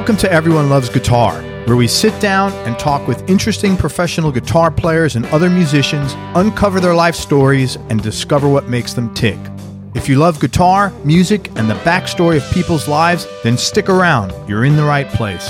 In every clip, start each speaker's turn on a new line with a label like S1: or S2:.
S1: Welcome to Everyone Loves Guitar, where we sit down and talk with interesting professional guitar players and other musicians, uncover their life stories, and discover what makes them tick. If you love guitar, music, and the backstory of people's lives, then stick around. You're in the right place.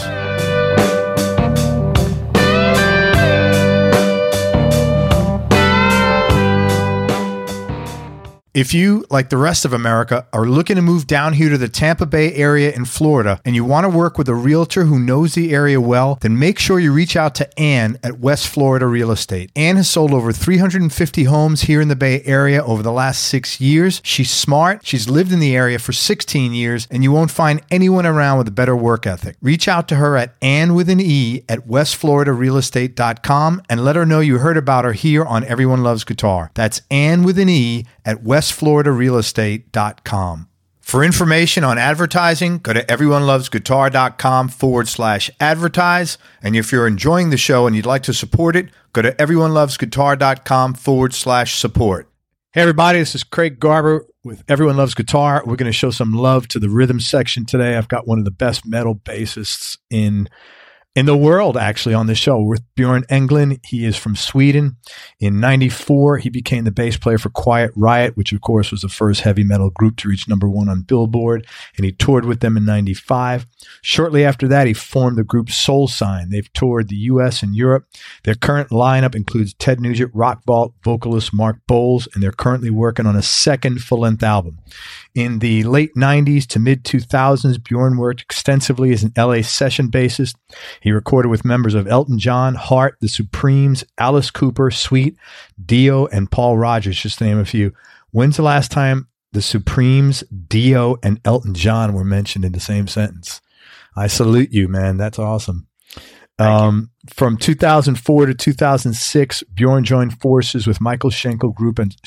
S1: If you, like the rest of America, are looking to move down here to the Tampa Bay area in Florida and you want to work with a realtor who knows the area well, then make sure you reach out to Ann at West Florida Real Estate. Ann has sold over 350 homes here in the Bay Area over the last 6 years. She's smart, she's lived in the area for 16 years, and you won't find anyone around with a better work ethic. Reach out to her at Ann with an E at westfloridarealestate.com and let her know you heard about her here on Everyone Loves Guitar. That's Ann with an E at westfloridarealestate.com. For information on advertising, go to everyonelovesguitar.com/advertise. And if you're enjoying the show and you'd like to support it, go to everyonelovesguitar.com/support. Hey everybody, this is Craig Garber with Everyone Loves Guitar. We're going to show some love to the rhythm section today. I've got one of the best metal bassists in the world, actually, on the show with Bjorn Englund. He is from Sweden. In 94, he became the bass player for Quiet Riot, which, of course, was the first heavy metal group to reach #1 on Billboard, and he toured with them in 95. Shortly after that, he formed the group Soul Sign. They've toured the U.S. and Europe. Their current lineup includes Ted Nugent, rock vault vocalist Mark Bowles, and they're currently working on a second full-length album. In the late 90s to mid-2000s, Bjorn worked extensively as an LA session bassist. He recorded with members of Elton John, Heart, The Supremes, Alice Cooper, Sweet, Dio, and Paul Rodgers, just to name a few. When's the last time The Supremes, Dio, and Elton John were mentioned in the same sentence? I salute you, man. That's awesome. From 2004 to 2006, Bjorn joined forces with Michael Schenker Group and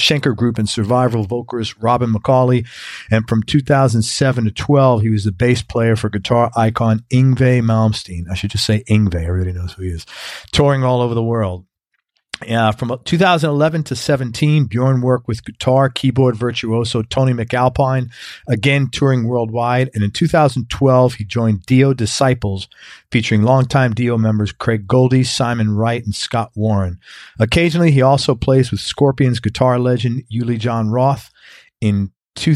S1: survival vocalist Robin McCauley. And from 2007 to 12, he was the bass player for guitar icon Yngwie Malmsteen. I should just say Yngwie. Everybody knows who he is. Touring all over the world. From 2011 to 17, Bjorn worked with guitar, keyboard virtuoso Tony McAlpine, again touring worldwide. And in 2012, he joined Dio Disciples, featuring longtime Dio members Craig Goldie, Simon Wright, and Scott Warren. Occasionally, he also plays with Scorpions guitar legend Uli Jon Roth. In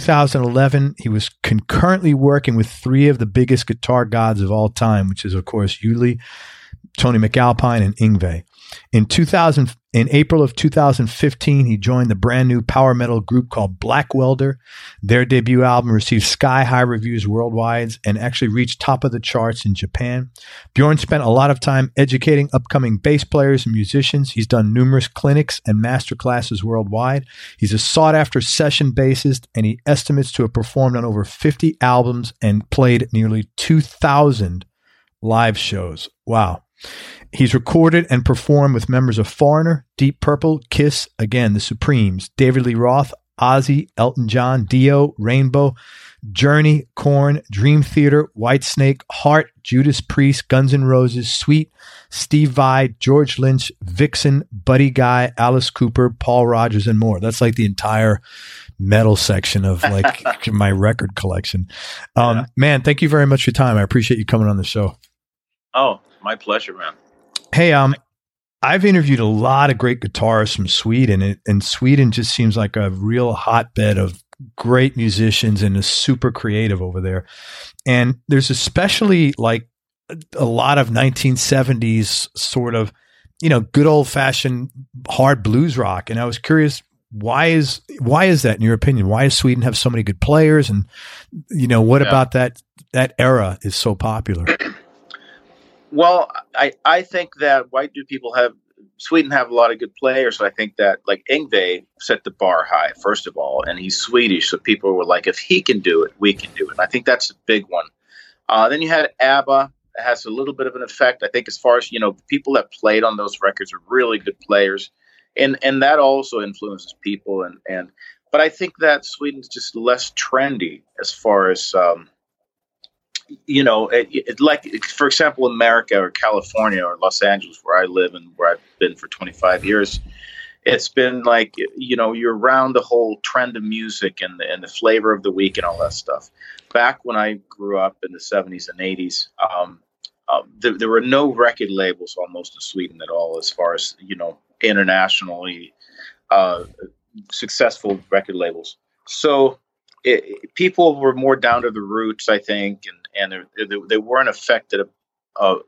S1: 2011, he was concurrently working with three of the biggest guitar gods of all time, which is, of course, Uli, Tony McAlpine, and Yngwie. In April of 2015, he joined the brand new power metal group called Black Welder. Their debut album received sky-high reviews worldwide and actually reached top of the charts in Japan. Bjorn spent a lot of time educating upcoming bass players and musicians. He's done numerous clinics and master classes worldwide. He's a sought-after session bassist, and he estimates to have performed on over 50 albums and played nearly 2,000 live shows. Wow. He's recorded and performed with members of Foreigner, Deep Purple, Kiss, again, The Supremes, David Lee Roth, Ozzy, Elton John, Dio, Rainbow, Journey, Korn, Dream Theater, Whitesnake, Heart, Judas Priest, Guns N' Roses, Sweet, Steve Vai, George Lynch, Vixen, Buddy Guy, Alice Cooper, Paul Rodgers, and more. That's like the entire metal section of like my record collection. Man, thank you very much for your time. I appreciate you coming on the show.
S2: Oh, my pleasure, man.
S1: Hey, I've interviewed a lot of great guitarists from Sweden, and Sweden just seems like a real hotbed of great musicians and is super creative over there. And there's especially like a lot of 1970s sort of, good old fashioned hard blues rock. And I was curious, why is that in your opinion? Why does Sweden have so many good players? And, what about that era is so popular?
S2: Well, I think that Sweden have a lot of good players. So I think that like Yngwie set the bar high, first of all, and he's Swedish. So people were like, if he can do it, we can do it. And I think that's a big one. Then you had ABBA. It has a little bit of an effect. I think as far as, people that played on those records are really good players. And that also influences people. But I think that Sweden's just less trendy as far as, like, for example, America or California or Los Angeles, where I live and where I've been for 25 years, it's been like, you're around the whole trend of music and the flavor of the week and all that stuff. Back when I grew up in the 70s and 80s, there were no record labels almost in Sweden at all, as far as, internationally successful record labels. So people were more down to the roots, I think, and they weren't affected or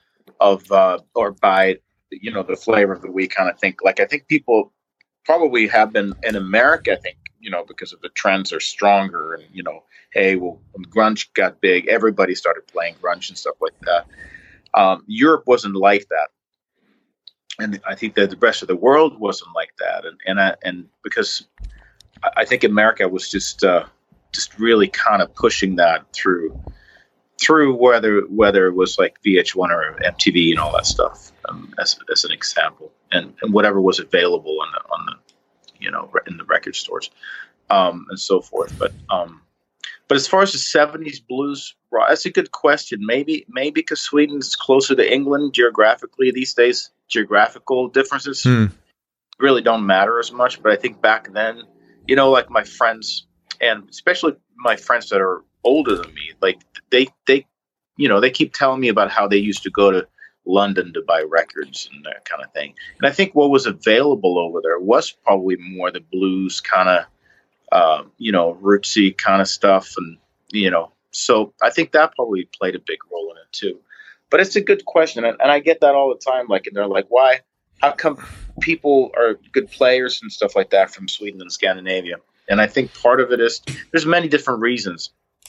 S2: by the flavor of the week kind of thing. Like, I think people probably have been in America, I think, because of the trends are stronger, and hey, well, when grunge got big, everybody started playing grunge and stuff like that. Europe wasn't like that, and I think that the rest of the world wasn't like that, and because I think America was just really kind of pushing that through whether it was like VH1 or MTV and all that stuff, as an example, and whatever was available on the in the record stores, and so forth. But as far as the 70s blues, that's a good question. Maybe because Sweden's closer to England geographically these days, geographical differences really don't matter as much. But I think back then, like my friends, and especially my friends that are older than me, like they keep telling me about how they used to go to London to buy records and that kind of thing. And I think what was available over there was probably more the blues kind of, rootsy kind of stuff. And, so I think that probably played a big role in it too. But it's a good question. And I get that all the time. Like, and they're like, how come people are good players and stuff like that from Sweden and Scandinavia? And I think part of it is there's many different reasons.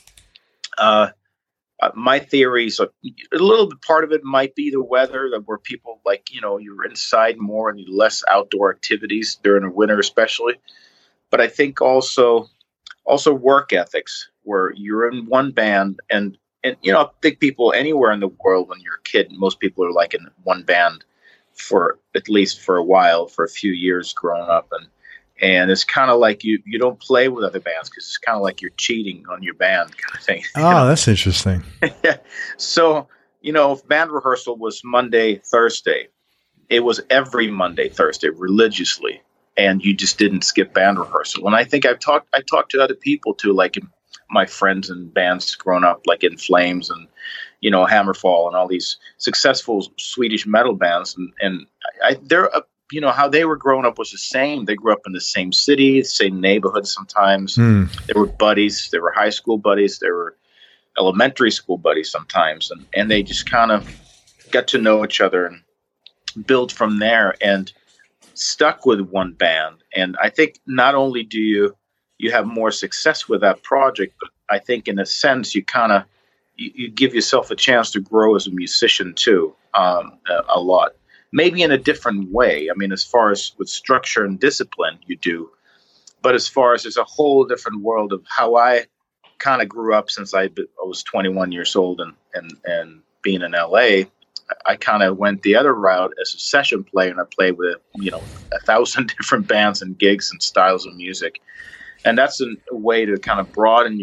S2: My theories, a little bit part of it might be the weather, where people like, you're inside more and less outdoor activities during the winter, especially. But I think also work ethics, where you're in one band and I think people anywhere in the world, when you're a kid, most people are like in one band for at least for a while, for a few years growing up. And it's kind of like you don't play with other bands because it's kind of like you're cheating on your band kind of thing.
S1: Oh, that's interesting.
S2: Yeah. So, if band rehearsal was Monday, Thursday, it was every Monday, Thursday religiously. And you just didn't skip band rehearsal. And I think I talked to other people too, like my friends in bands growing up, like In Flames and, Hammerfall and all these successful Swedish metal bands. And they're how they were growing up was the same. They grew up in the same city, the same neighborhood sometimes. They were buddies. They were high school buddies. They were elementary school buddies sometimes. And they just kind of got to know each other and build from there and stuck with one band. And I think not only do you have more success with that project, but I think in a sense you kind of you give yourself a chance to grow as a musician too, a lot. Maybe in a different way. I mean, as far as with structure and discipline, you do. But as far as there's a whole different world of how I kind of grew up since I was 21 years old and being in LA, I kind of went the other route as a session player, and I played with 1,000 different bands and gigs and styles of music. And that's a way to kind of broaden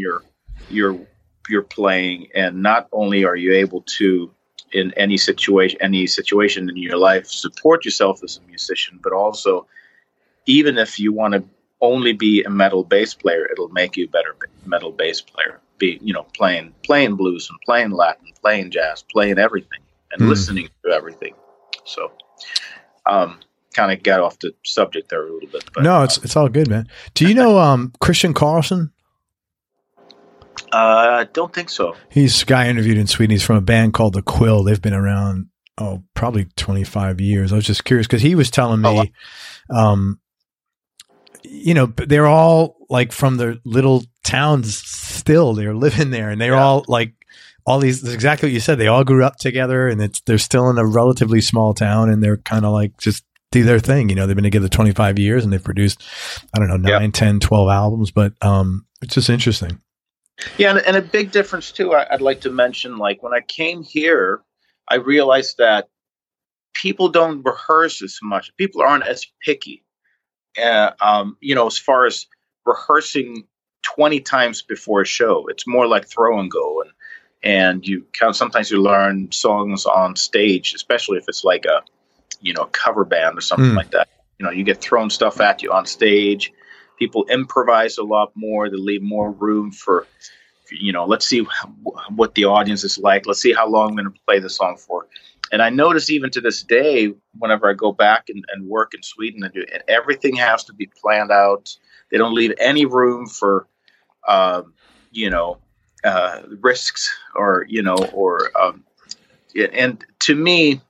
S2: your playing. And not only are you able to, in any situation in your life, support yourself as a musician, but also, even if you want to only be a metal bass player, it'll make you a better metal bass player. Playing blues and playing Latin, playing jazz, playing everything, and listening to everything. So, kind of got off the subject there a little bit. But,
S1: no, it's all good, man. Do you know Christian Karlsson?
S2: I don't think so.
S1: He's a guy I interviewed in Sweden. He's from a band called The Quill. They've been around, probably 25 years. I was just curious because he was telling me, they're all like from their little towns still. They're living there, and they're all like all these. Exactly what you said. They all grew up together, and they're still in a relatively small town, and they're kind of like just do their thing. They've been together 25 years, and they've produced, 9, 10, 12 albums. But it's just interesting.
S2: Yeah, and a big difference too, I'd like to mention, like when I came here, I realized that people don't rehearse as much. People aren't as picky, as far as rehearsing 20 times before a show. It's more like throw and go, and sometimes you learn songs on stage, especially if it's like a cover band or something like that. you get thrown stuff at you on stage. People improvise a lot more. They leave more room for let's see what the audience is like. Let's see how long I'm going to play the song for. And I notice even to this day, whenever I go back and work in Sweden, and everything has to be planned out. They don't leave any room for, risks and to me,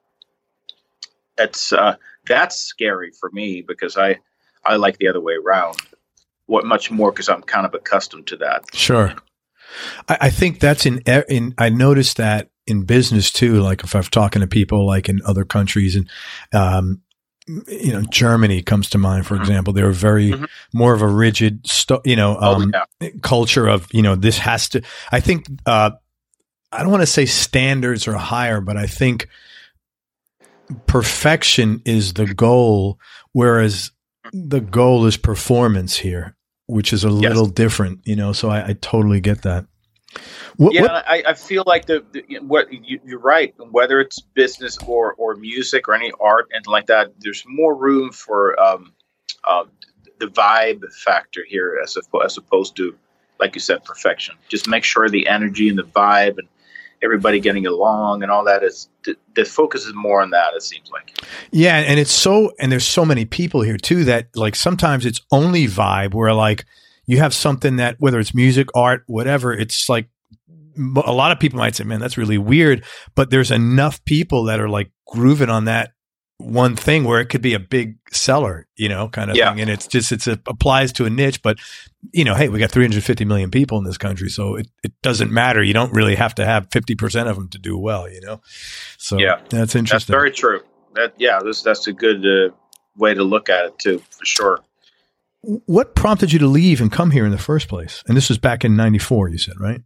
S2: that's scary for me because I like the other way around. What much more because I'm kind of accustomed to that.
S1: Sure. I think that's I noticed that in business too. Like if I'm talking to people like in other countries and, Germany comes to mind, for example, they were very more of a rigid, culture of, this has to, I think, I don't want to say standards are higher, but I think perfection is the goal, whereas the goal is performance here, which is a little different, so I totally get that.
S2: I feel like you're right. Whether it's business or music or any art and like that, there's more room for the vibe factor here as opposed to, like you said, perfection. Just make sure the energy and the vibe and everybody getting along and all that is the focus is more on that. It seems like.
S1: Yeah, and there's so many people here too that like sometimes it's only vibe where like you have something that whether it's music, art, whatever, it's like. A lot of people might say, man, that's really weird, but there's enough people that are like grooving on that one thing where it could be a big seller, kind of thing. And it applies to a niche, but hey, we got 350 million people in this country. So it doesn't matter. You don't really have to have 50% of them to do well, So that's interesting.
S2: That's very true. That's a good way to look at it too, for sure.
S1: What prompted you to leave and come here in the first place? And this was back in 94, you said, right?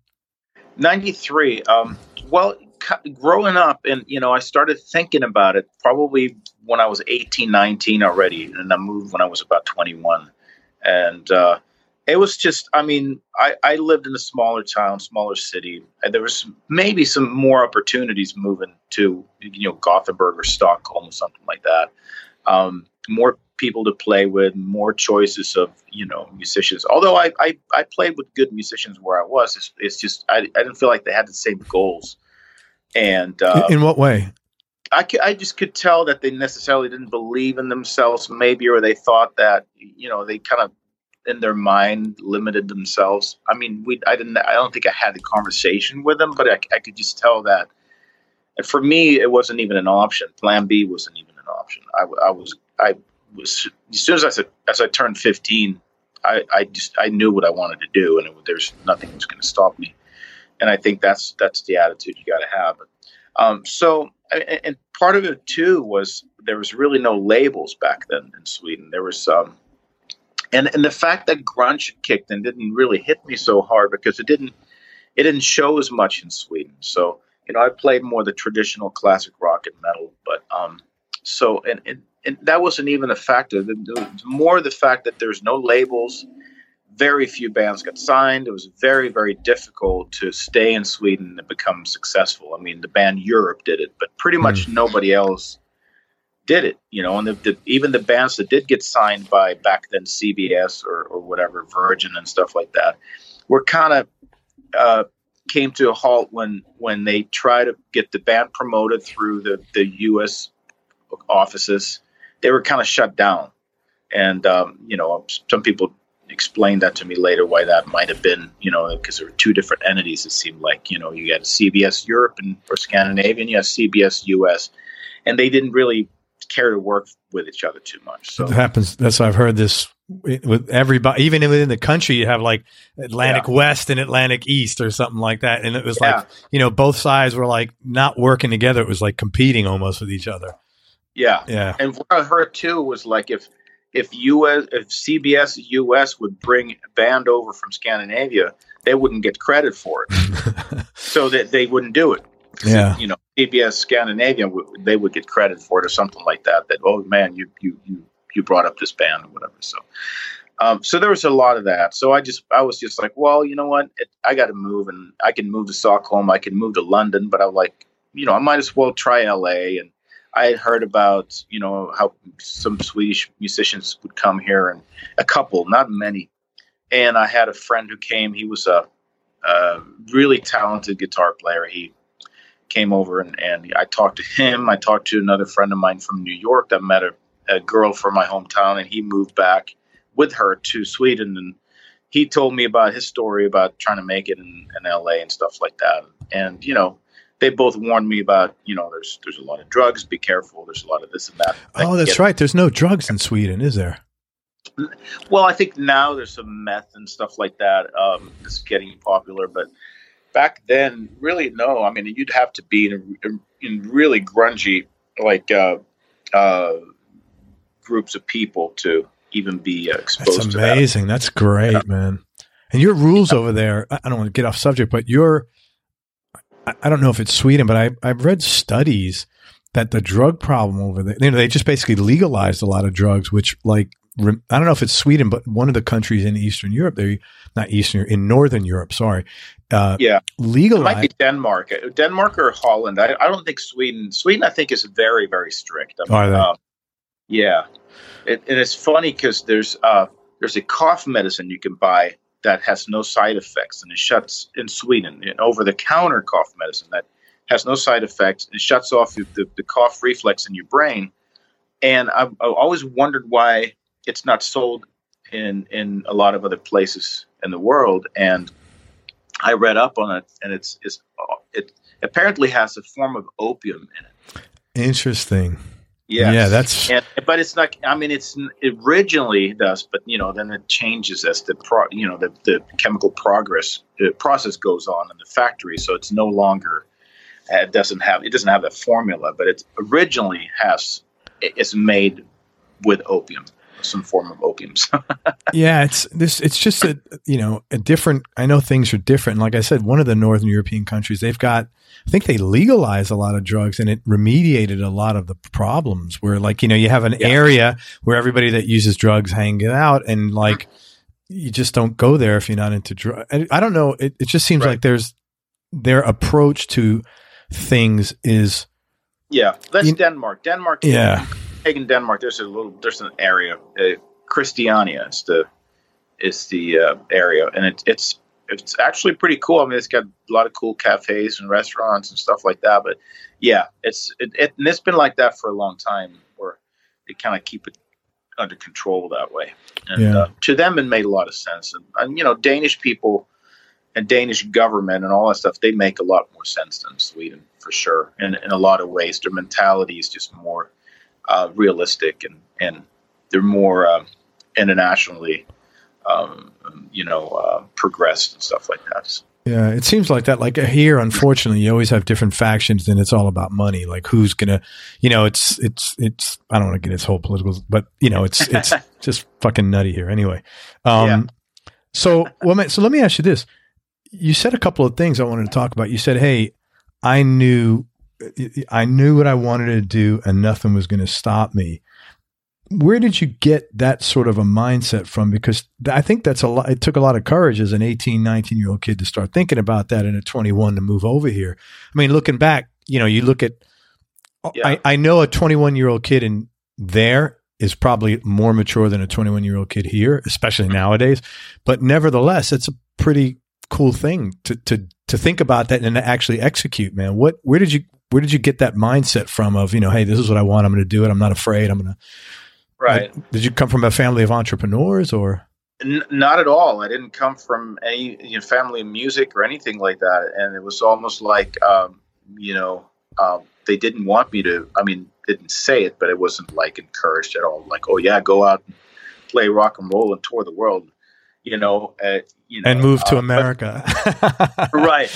S2: 93. Well, growing up and, I started thinking about it probably when I was 18, 19 already. And I moved when I was about 21. And it was just, I lived in a smaller town, smaller city. And there was maybe some more opportunities moving to, Gothenburg or Stockholm or something like that. More people to play with, more choices of musicians. Although I played with good musicians where I was, it's just I didn't feel like they had the same goals. And
S1: in what way?
S2: I just could tell that they necessarily didn't believe in themselves, maybe, or they thought that they kind of in their mind limited themselves. I don't think I had the conversation with them, but I could just tell that. And for me, it wasn't even an option. Plan B wasn't even an option. I was as soon as I turned 15, I knew what I wanted to do, and there's nothing that was going to stop me. And I think that's the attitude you got to have. So part of it too was there was really no labels back then in Sweden. There was and the fact that grunge kicked in didn't really hit me so hard because it didn't show as much in Sweden. So I played more the traditional classic rock and metal, but and that wasn't even a factor. The more the fact that there's no labels, very few bands got signed. It was very, very difficult to stay in Sweden and become successful. The band Europe did it, but pretty much nobody else did it. And even the bands that did get signed by back then CBS or whatever, Virgin and stuff like that, were kind of came to a halt when they tried to get the band promoted through the U.S. offices. They were kind of shut down. And, some people explained that to me later, why that might have been, because there were two different entities, it seemed like. You had CBS Europe or Scandinavia, and you had CBS US. And they didn't really care to work with each other too much. So
S1: it happens. That's I've heard this with everybody. Even within the country, you have like Atlantic West and Atlantic East or something like that. And it was like, both sides were like not working together. It was like competing almost with each other.
S2: Yeah. And what I heard too was like if CBS US would bring a band over from Scandinavia, they wouldn't get credit for it. So that they wouldn't do it.
S1: Yeah.
S2: CBS Scandinavia, they would get credit for it or something like that. That, oh man, you brought up this band or whatever. So, so there was a lot of that. So I was just like, well, you know what? I got to move, and I can move to Stockholm. I can move to London, but I'm like, I might as well try LA. And I had heard about, how some Swedish musicians would come here, and a couple, not many. And I had a friend who came. He was a really talented guitar player. He came over, and I talked to him. I talked to another friend of mine from New York that met a girl from my hometown, and he moved back with her to Sweden. And he told me about his story about trying to make it in LA and stuff like that. And, they both warned me about, there's a lot of drugs. Be careful. There's a lot of this and that.
S1: Oh, that's right. There's no drugs in Sweden, is there?
S2: Well, I think now there's some meth and stuff like that. It's getting popular, but back then, really, no. I mean, you'd have to be in really grungy, like, groups of people to even be exposed to that.
S1: That's amazing. That's great, man. And your rules over there, I don't want to get off subject, but I don't know if it's Sweden, but I've read studies that the drug problem over there, they just basically legalized a lot of drugs, which, like, I don't know if it's Sweden, but one of the countries in Eastern Europe, in Northern Europe, sorry. Legalized.
S2: It might be Denmark or Holland. I don't think Sweden. Sweden, I think, is very, very strict.
S1: Are they?
S2: Yeah. And it's funny because there's a cough medicine you can buy that has no side effects, and it shuts in Sweden, an over-the-counter cough medicine that has no side effects. It shuts off the cough reflex in your brain. And I've always wondered why it's not sold in a lot of other places in the world. And I read up on it, and it apparently has a form of opium in it.
S1: Interesting.
S2: Yes. Yeah, but it's not. I mean, it originally does, but then it changes as the chemical process goes on in the factory. So it's no longer. It doesn't have that formula, but it originally it's made with opium, some form of opiums.
S1: Yeah, it's just a different. I know things are different. Like I said, one of the Northern European countries, I think they legalized a lot of drugs, and it remediated a lot of the problems where, like, you have an area where everybody that uses drugs hang out, and, like, you just don't go there if you're not into drugs. I don't know. It just seems like their approach to things is.
S2: Yeah. That's Denmark. Denmark.
S1: Yeah.
S2: In Denmark, there's an area, Christiania is the area, and it's actually pretty cool. I mean, it's got a lot of cool cafes and restaurants and stuff like that. But yeah, it's been like that for a long time, where they kind of keep it under control that way. And to them, it made a lot of sense. And Danish people and Danish government and all that stuff, they make a lot more sense than Sweden, for sure. And in a lot of ways, their mentality is just more realistic, and they're more internationally progressed and stuff like that. So.
S1: Yeah, it seems like that. Like here, unfortunately, you always have different factions, and it's all about money. Like who's gonna, it's. I don't want to get this whole political, but it's just fucking nutty here. Anyway, so let me ask you this: you said a couple of things I wanted to talk about. You said, "Hey, I knew what I wanted to do, and nothing was going to stop me." Where did you get that sort of a mindset from? Because I think that's a lot. It took a lot of courage as an 18, 19-year-old kid to start thinking about that, and at 21 to move over here. I mean, looking back, you look at, I know a 21-year-old kid in there is probably more mature than a 21-year-old kid here, especially nowadays. But nevertheless, it's a pretty cool thing to think about that and to actually execute, man. Where did you get that mindset from of, hey, this is what I want. I'm going to do it. I'm not afraid. I'm going to.
S2: Right.
S1: Like, did you come from a family of entrepreneurs or?
S2: Not at all. I didn't come from any family of music or anything like that. And it was almost like, they didn't want me to, didn't say it, but it wasn't like encouraged at all. Like, oh yeah, go out and play rock and roll and tour the world,
S1: and move to America.
S2: Right.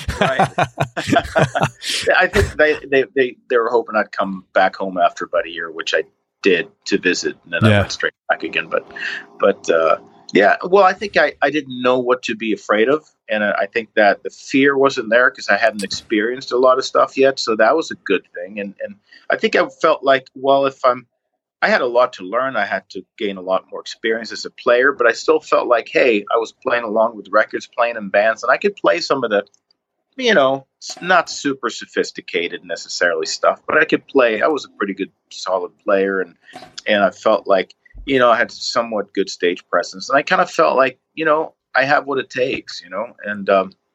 S2: I think they were hoping I'd come back home after about a year, which I did, to visit, and then I went straight back again. But well, I think I didn't know what to be afraid of, and I think that the fear wasn't there because I hadn't experienced a lot of stuff yet, so that was a good thing. And I think I felt like, well, I had a lot to learn, I had to gain a lot more experience as a player, but I still felt like, hey, I was playing along with records, playing in bands, and I could play some of the you know, not super sophisticated necessarily stuff, but I could play. I was a pretty good, solid player, and I felt like, you know, I had somewhat good stage presence, and I kind of felt like, you know, I have what it takes, you know, and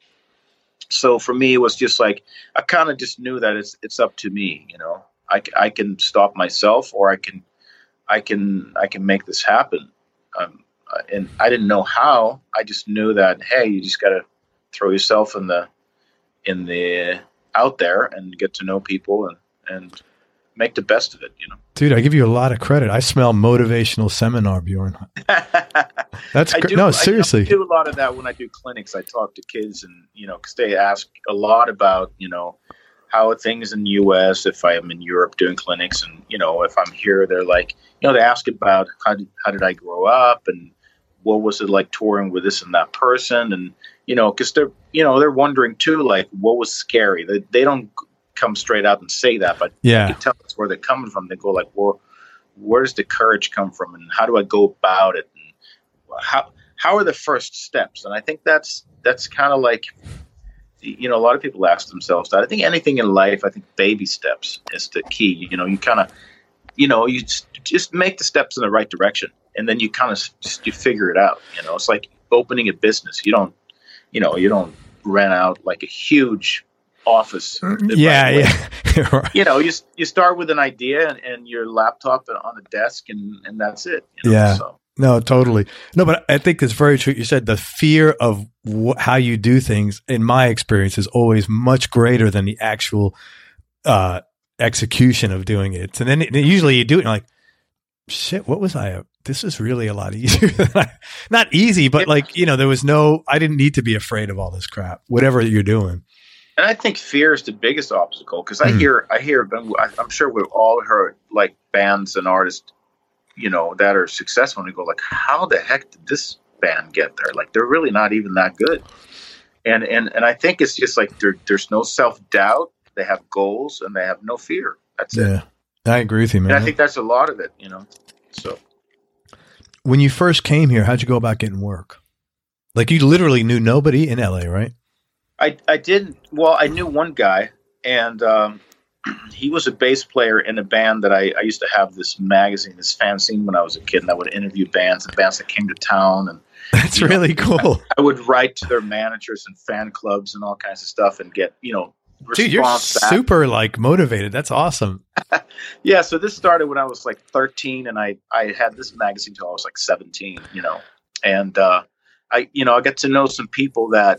S2: so for me, it was just like I kind of just knew that it's up to me, you know. I can stop myself, or I can make this happen. And I didn't know how. I just knew that, hey, you just got to throw yourself in the out there and get to know people and make the best of it, you know.
S1: Dude, I give you a lot of credit. I smell motivational seminar, Bjorn. That's great. No, seriously.
S2: I do a lot of that when I do clinics. I talk to kids, and, you know, because they ask a lot about, you know, how are things in the U.S. if I am in Europe doing clinics, and, you know, if I'm here, they're like, you know, they ask about how did I grow up, and what was it like touring with this and that person, and, you know, because they're wondering too, like, what was scary. They don't come straight out and say that, but
S1: yeah,
S2: you can tell us where they're coming from. They go like, well, where does the courage come from, and how do I go about it, and how are the first steps? And I think that's kind of like, you know, a lot of people ask themselves that. I think anything in life, I think baby steps is the key. You know, you kind of, you know, you just make the steps in the right direction, and then you kind of you figure it out. You know, it's like opening a business. You don't rent out like a huge office.
S1: Yeah.
S2: Right. You know, you start with an idea and your laptop on a desk, and that's it. You know?
S1: Yeah.
S2: So.
S1: No, totally. No, but I think it's very true. You said the fear of how you do things, in my experience, is always much greater than the actual execution of doing it. And then usually you do it and you're like, shit, what was I? This is really a lot easier than not easy, but like, you know, I didn't need to be afraid of all this crap, whatever you're doing.
S2: And I think fear is the biggest obstacle, because I hear, I'm sure we've all heard like bands and artists, you know, that are successful, and we go like, how the heck did this band get there? Like, they're really not even that good. And I think it's just like there's no self-doubt. They have goals and they have no fear. That's it.
S1: I agree with you, man.
S2: And I think that's a lot of it, you know. So
S1: when you first came here, how'd you go about getting work? Like, you literally knew nobody in LA, right?
S2: I didn't. Well, I knew one guy, and he was a bass player in a band that I used to have this magazine, this fanzine when I was a kid, and I would interview bands and bands that came to town. And
S1: that's really cool.
S2: I would write to their managers and fan clubs and all kinds of stuff and get, you know, response.
S1: Dude, you're super like motivated. That's awesome.
S2: Yeah. So this started when I was like 13, and I had this magazine till I was like 17, you know, and I got to know some people that,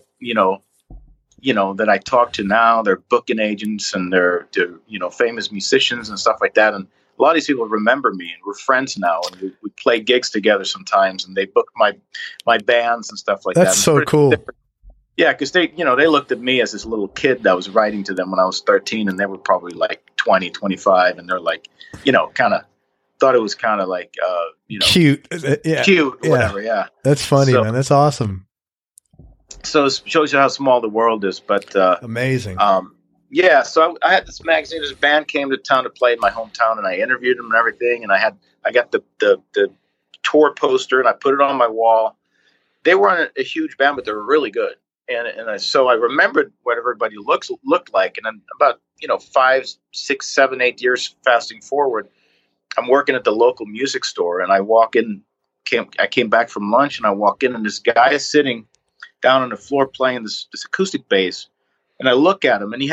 S2: that I talk to now. They're booking agents, and they're famous musicians and stuff like that. And a lot of these people remember me, and we're friends now, and we play gigs together sometimes, and they book my bands and stuff like that.
S1: That's so cool.
S2: Different. Yeah, because they looked at me as this little kid that was writing to them when I was 13, and they were probably like 20, 25, and they're like, kind of thought it was kind of like,
S1: cute,
S2: cute, whatever. Yeah,
S1: that's funny, man. That's awesome.
S2: So it shows you how small the world is, but
S1: amazing.
S2: Yeah, so I had this magazine. This band came to town to play in my hometown, and I interviewed them and everything. And I got the tour poster, and I put it on my wall. They weren't a huge band, but they were really good. So I remembered what everybody looked like. And then about 5, 6, 7, 8 years fasting forward, I'm working at the local music store, and I walk in. I came back from lunch, and I walk in, and this guy is sitting down on the floor playing this acoustic bass. And I look at him, and he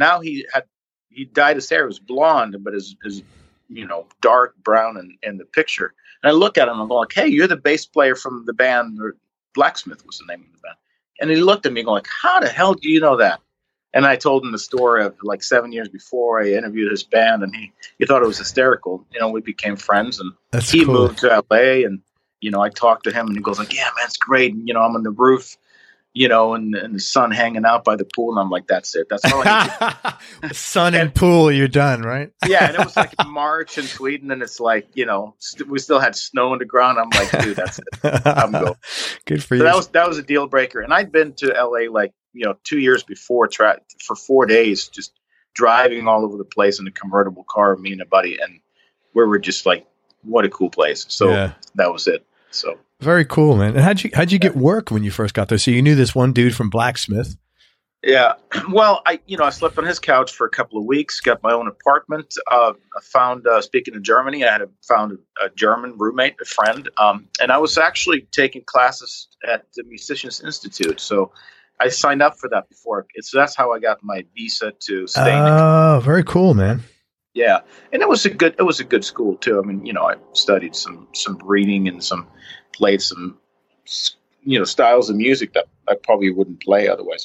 S2: dyed his hair. It was blonde, but his dark brown in the picture. And I look at him, and I'm going like, hey, you're the bass player from the band, or Blacksmith was the name of the band. And he looked at me going like, how the hell do you know that? And I told him the story of like 7 years before I interviewed his band, and he thought it was hysterical. We became friends, and he moved to LA, and I talked to him, and he goes like, yeah, man, it's great. And I'm on the roof, and the sun hanging out by the pool. And I'm like, that's it. That's all I need.
S1: Sun and pool, you're done, right?
S2: Yeah. And it was like March in Sweden, and it's like, we still had snow on the ground. I'm like, dude, that's it. I'm going.
S1: Good for
S2: you.
S1: So
S2: that was a deal breaker. And I'd been to LA like, 2 years before for 4 days, just driving all over the place in a convertible car, me and a buddy. And we were just like, what a cool place. So that was it. So.
S1: Very cool, man. And how'd you get work when you first got there? So you knew this one dude from Blacksmith.
S2: Yeah. Well, I slept on his couch for a couple of weeks, got my own apartment. I found, speaking of Germany, I found a German roommate, a friend. And I was actually taking classes at the Musicians Institute. So I signed up for that before. So that's how I got my visa to stay in the country.
S1: Oh, very cool, man.
S2: Yeah. And it was a good school too. I mean, I studied some reading and played some, styles of music that I probably wouldn't play otherwise.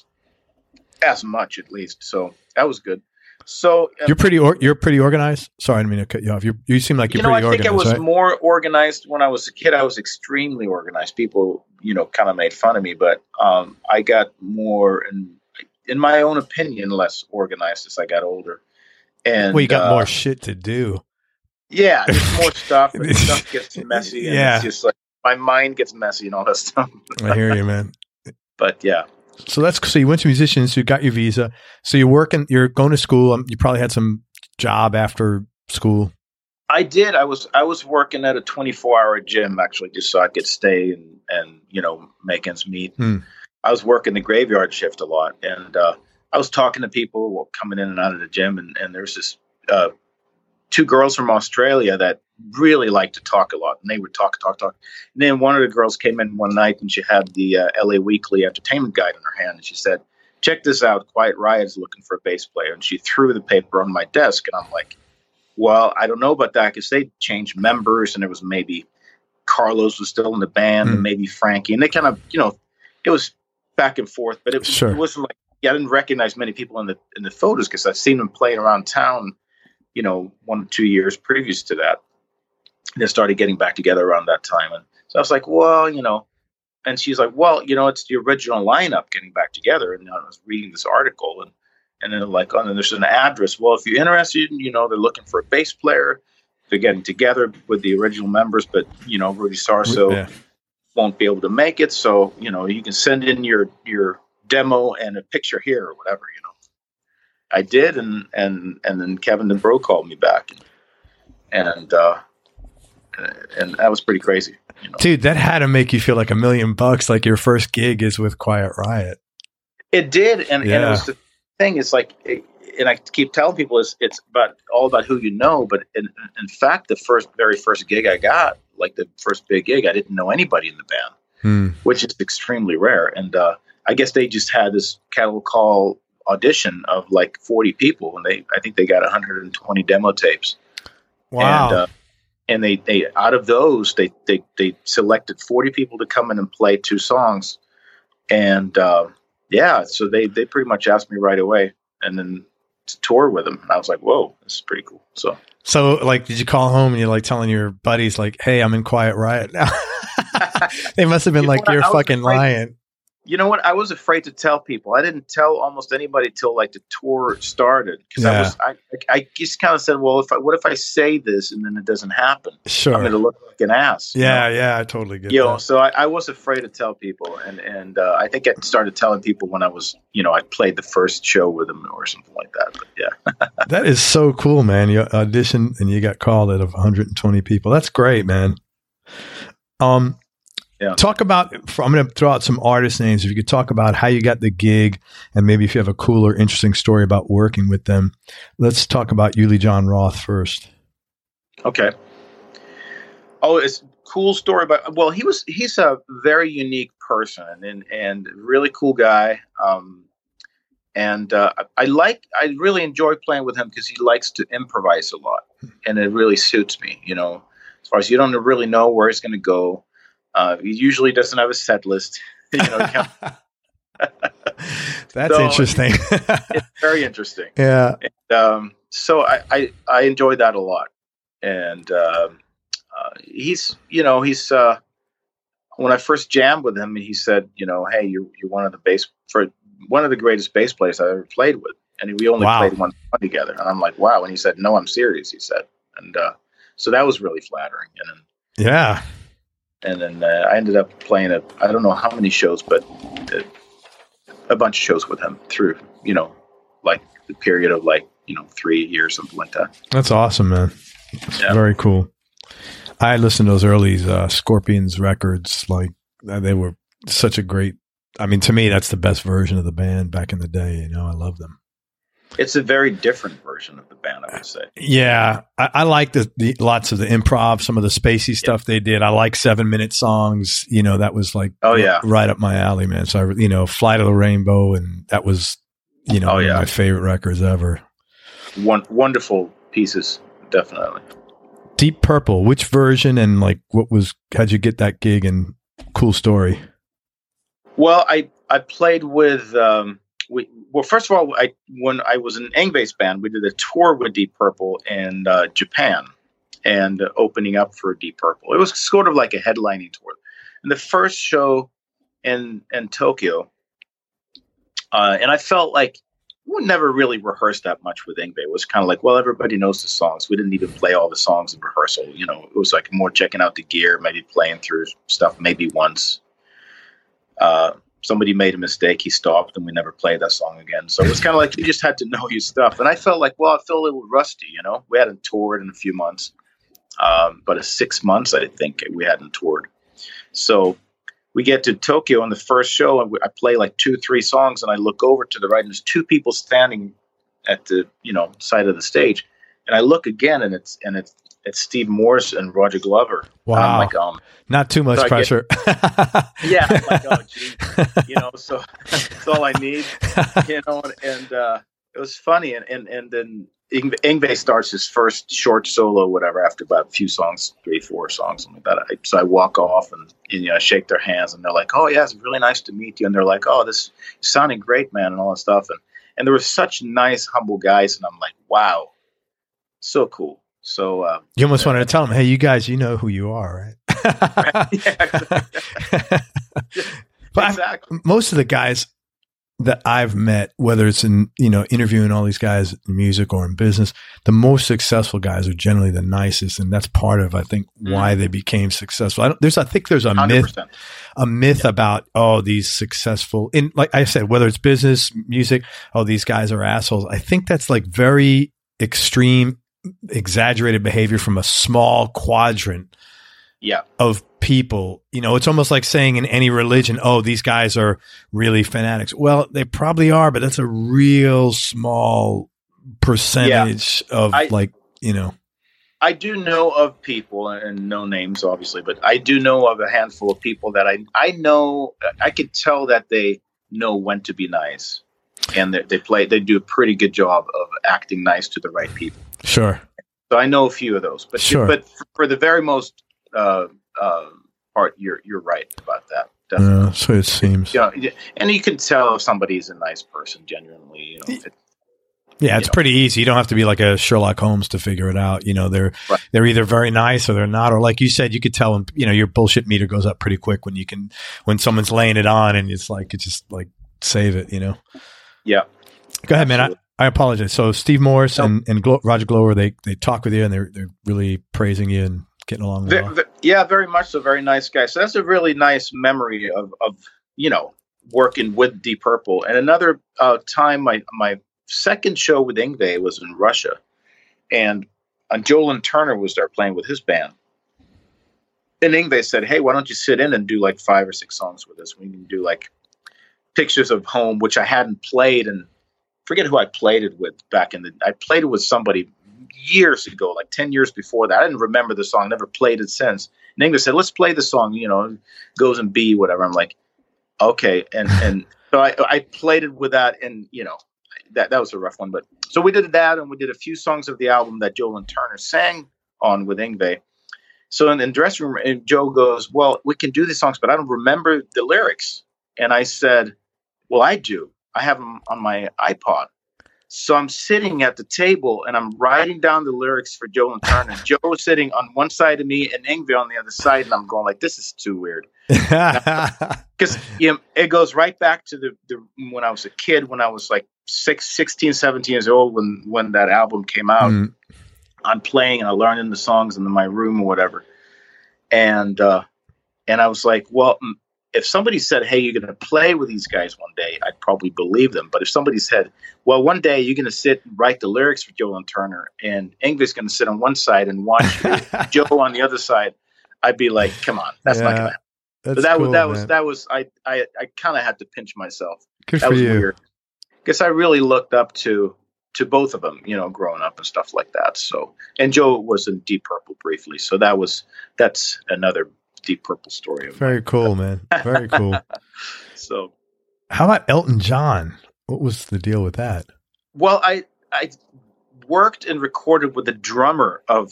S2: As much, at least. So that was good. So
S1: you're pretty organized. Sorry, I didn't mean to cut you off. You seem like you're pretty organized.
S2: I think I was
S1: right?
S2: more organized when I was a kid. I was extremely organized. People, kind of made fun of me, but I got more, in my own opinion, less organized as I got older. And
S1: well, you got more shit to do.
S2: Yeah, there's more stuff. And stuff gets messy. And
S1: yeah,
S2: it's just like my mind gets messy and all that stuff.
S1: I hear you, man.
S2: But yeah.
S1: So you went to Musicians, you got your visa. So you're going to school. You probably had some job after school.
S2: I did. I was working at a 24-hour gym actually, just so I could stay and make ends meet. I was working the graveyard shift a lot, and I was talking to people coming in and out of the gym, and there's this two girls from Australia that really liked to talk a lot, and they would talk. And then one of the girls came in one night, and she had the LA Weekly Entertainment Guide in her hand, and she said, "Check this out, Quiet Riot is looking for a bass player." And she threw the paper on my desk, and I'm like, well, I don't know about that, because they changed members, and it was maybe Carlos was still in the band, and maybe Frankie, and they kind of, it was back and forth, but it wasn't like, I didn't recognize many people in the photos, because I've seen them playing around town, 1 or 2 years previous to that. They started getting back together around that time. And so I was like, well, and she's like, well, it's the original lineup getting back together. And I was reading this article, and then like, oh, and then there's an address. Well, if you're interested, they're looking for a bass player. They're getting together with the original members, but, Rudy Sarso won't be able to make it. So, you can send in your demo and a picture here or whatever, I did. And then Kevin DeBro called me back, and that was pretty crazy.
S1: Dude, that had to make you feel like $1 million, like your first gig is with Quiet Riot.
S2: It did. And it was the thing. It's like, and I keep telling people it's all about who you know. But in fact, the very first gig I got, like the first big gig, I didn't know anybody in the band, which is extremely rare. And I guess they just had this cattle call audition of like 40 people, and I think they got 120 demo tapes.
S1: Wow.
S2: And they out of those they selected 40 people to come in and play 2 songs, and so they pretty much asked me right away, and then to tour with them. And I was like, whoa, this is pretty cool. So
S1: like, did you call home and you're like telling your buddies like, hey, I'm in Quiet Riot now? They must have been like, you're fucking lying.
S2: You know what? I was afraid to tell people. I didn't tell almost anybody till like the tour started, because I just kind of said, well, what if I say this and then it doesn't happen?
S1: Sure,
S2: I'm going to look like an ass.
S1: Yeah, I totally get that.
S2: So I was afraid to tell people, and I think I started telling people when I was, I played the first show with them or something like that. But yeah,
S1: that is so cool, man. You auditioned and you got called out of 120 people. That's great, man.
S2: Yeah.
S1: Talk about, I'm going to throw out some artist names. If you could talk about how you got the gig, and maybe if you have a cool or interesting story about working with them. Let's talk about Uli Jon Roth first.
S2: Okay. Oh, it's a cool story about, well, he's a very unique person and really cool guy. I really enjoy playing with him because he likes to improvise a lot, and it really suits me, as far as you don't really know where he's going to go. He usually doesn't have a set list.
S1: That's interesting.
S2: It's very interesting.
S1: Yeah.
S2: And, so I enjoy that a lot. And he's when I first jammed with him, he said, hey, you're one of the greatest bass players I ever played with. And we only played one song together. And I'm like, wow. And he said, no, I'm serious, he said. And so that was really flattering. And then I ended up playing I don't know how many shows, but a bunch of shows with him through, like the period of 3 years, something like that.
S1: That's awesome, man. Very cool. I listened to those early Scorpions records. Like, they were such a great I mean, to me, that's the best version of the band back in the day. You know, I love them.
S2: It's a very different version of the band, I would say.
S1: Yeah, I like the lots of the improv, some of the spacey stuff they did. I like 7-minute songs. You know, that was like right up my alley, man. So Fly to the Rainbow, and that was one of my favorite records ever.
S2: Wonderful pieces, definitely.
S1: Deep Purple, which version, and like how'd you get that gig, and cool story?
S2: Well, I played with. First of all, when I was in Yngwie's band, we did a tour with Deep Purple in Japan, and opening up for Deep Purple. It was sort of like a headlining tour. And the first show in Tokyo, and I felt like we never really rehearsed that much with Yngwie. It was kind of like, well, everybody knows the songs. We didn't even play all the songs in rehearsal. You know, it was like more checking out the gear, maybe playing through stuff maybe once. Somebody made a mistake, he stopped, and we never played that song again. So it was kind of like you just had to know your stuff. And I felt like, well, I felt a little rusty, you know. We hadn't toured in a few months, but 6 months, I think, we hadn't toured. So we get to Tokyo on the first show, and I play like 2-3 songs, and I look over to the right, and there's 2 people standing at the side of the stage, and I look again, and it's Steve Morse and Roger Glover.
S1: Wow.
S2: I'm like,
S1: not too much pressure.
S2: Yeah, I'm like, oh, geez. So that's all I need, and it was funny. And then Yngwie starts his first short solo, whatever, after about a few songs, 3-4 songs, something like that. So I walk off and I shake their hands, and they're like, oh, yeah, it's really nice to meet you. And they're like, oh, this is sounding great, man, and all that stuff. And they were such nice, humble guys. And I'm like, wow, so cool. So
S1: you almost wanted to tell them, hey, you guys, you know who you are, right?
S2: Yeah,
S1: But
S2: exactly.
S1: Most of the guys that I've met, whether it's in interviewing all these guys in music or in business, the most successful guys are generally the nicest, and that's part of, I think, why they became successful. I think there's a
S2: 100%.
S1: myth about these successful, in, like I said, whether it's business, music, these guys are assholes. I think that's like very extreme, exaggerated behavior from a small quadrant of people. It's almost like saying in any religion, these guys are really fanatics. Well, they probably are, but that's a real small percentage of
S2: I do know of people, and no names obviously, but I do know of a handful of people that I know, I could tell that they know when to be nice, and they do a pretty good job of acting nice to the right people.
S1: Sure.
S2: So I know a few of those, but but for the very most part, you're right about that. Definitely.
S1: Yeah, so it seems.
S2: And you can tell if somebody's a nice person genuinely.
S1: It's pretty easy. You don't have to be like a Sherlock Holmes to figure it out. They're either very nice or they're not, or like you said, you could tell when your bullshit meter goes up pretty quick when someone's laying it on, and it's just like save it.
S2: Yeah.
S1: Go ahead, man. I apologize. So Steve Morse and Roger Glover, they talk with you, and they're really praising you and getting along well.
S2: Very much so. Very nice guy. So that's a really nice memory of working with Deep Purple. And another time, my second show with Yngwie was in Russia, and Jolan Turner was there playing with his band. And Yngwie said, "Hey, why don't you sit in and do like 5 or 6 songs with us? We can do like Pictures of Home," which I hadn't played, and forget who I played it with I played it with somebody years ago, like 10 years before that. I didn't remember the song, never played it since. And Yngwie said, "Let's play the song, goes in B, whatever." I'm like, okay. And so I played it with that, and that was a rough one. But so we did that, and we did a few songs of the album that Jolan Turner sang on with Yngwie. So in the dressing room, and Joe goes, "Well, we can do these songs, but I don't remember the lyrics." And I said, "Well, I do. I have them on my iPod." So I'm sitting at the table, and I'm writing down the lyrics for Jolan Turner. Joe was sitting on one side of me and Yngwie on the other side, and I'm going like, this is too weird. Because it goes right back to the when I was a kid, when I was like 16, 17 years old, when that album came out. I'm playing and I'm learning the songs in my room or whatever. And I was like, well, if somebody said, "Hey, you're going to play with these guys one day," I'd probably believe them. But if somebody said, "Well, one day you're going to sit and write the lyrics for Jolan Turner, and Yngwie's going to sit on one side and watch Joe on the other side," I'd be like, "Come on, that's not going to happen."
S1: That's
S2: that
S1: cool,
S2: was I kind of had to pinch myself.
S1: Good
S2: that
S1: for
S2: was
S1: you.
S2: weird because I really looked up to both of them, growing up and stuff like that. So, and Joe was in Deep Purple briefly, so that's another Deep Purple story.
S1: Very cool, man. Very cool.
S2: So,
S1: how about Elton John? What was the deal with that?
S2: Well, I worked and recorded with the drummer of.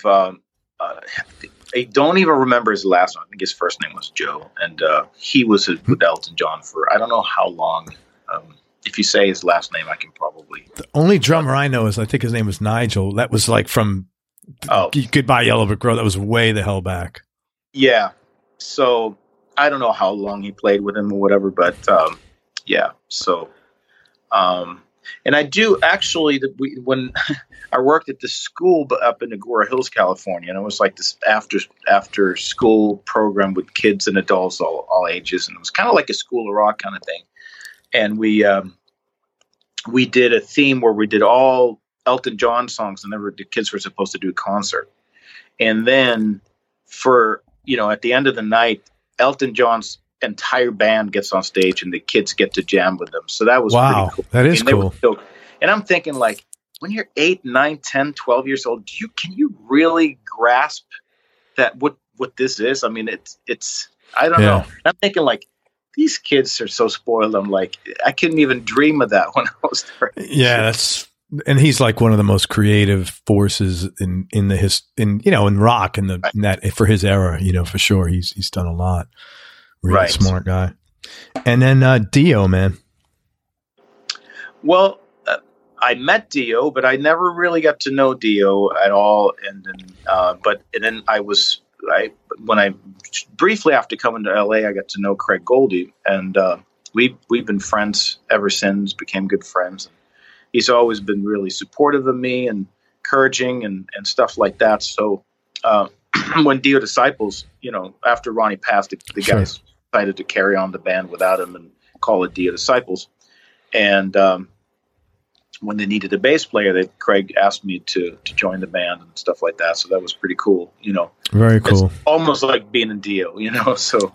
S2: I don't even remember his last name. I think his first name was Joe, and he was with Elton John for I don't know how long. If you say his last name, I can probably.
S1: The only drummer I know I think his name was Nigel. That was like from Goodbye Yellow Brick Road. That was way the hell back.
S2: Yeah. So I don't know how long he played with him or whatever, but yeah. So, and I do actually when I worked at the school up in Agoura Hills, California, and it was like this after school program with kids and adults all ages, and it was kind of like a School of Rock kind of thing. And we did a theme where we did all Elton John songs, and the kids were supposed to do a concert. And then at the end of the night, Elton John's entire band gets on stage and the kids get to jam with them. So that was
S1: wow,
S2: pretty cool.
S1: That is cool.
S2: And I'm thinking, like, when you're 8, 9, 10, 12 years old, can you really grasp that what this is? I mean, it's I don't know. I'm thinking, like, these kids are so spoiled. I'm like, I couldn't even dream of that when I was there.
S1: Yeah, and he's like one of the most creative forces in rock in that for his era, for sure. He's done a lot. Really smart guy. And then Dio, man. Well,
S2: I met Dio, but I never really got to know Dio at all. And then when I briefly after coming to LA, I got to know Craig Goldie, and we've been friends ever since. Became good friends. And he's always been really supportive of me and encouraging and stuff like that. So when Dio Disciples, after Ronnie passed, the guys decided to carry on the band without him and call it Dio Disciples. And when they needed a bass player, Craig asked me to join the band and stuff like that. So that was pretty cool,
S1: Very cool.
S2: It's almost like being in Dio, So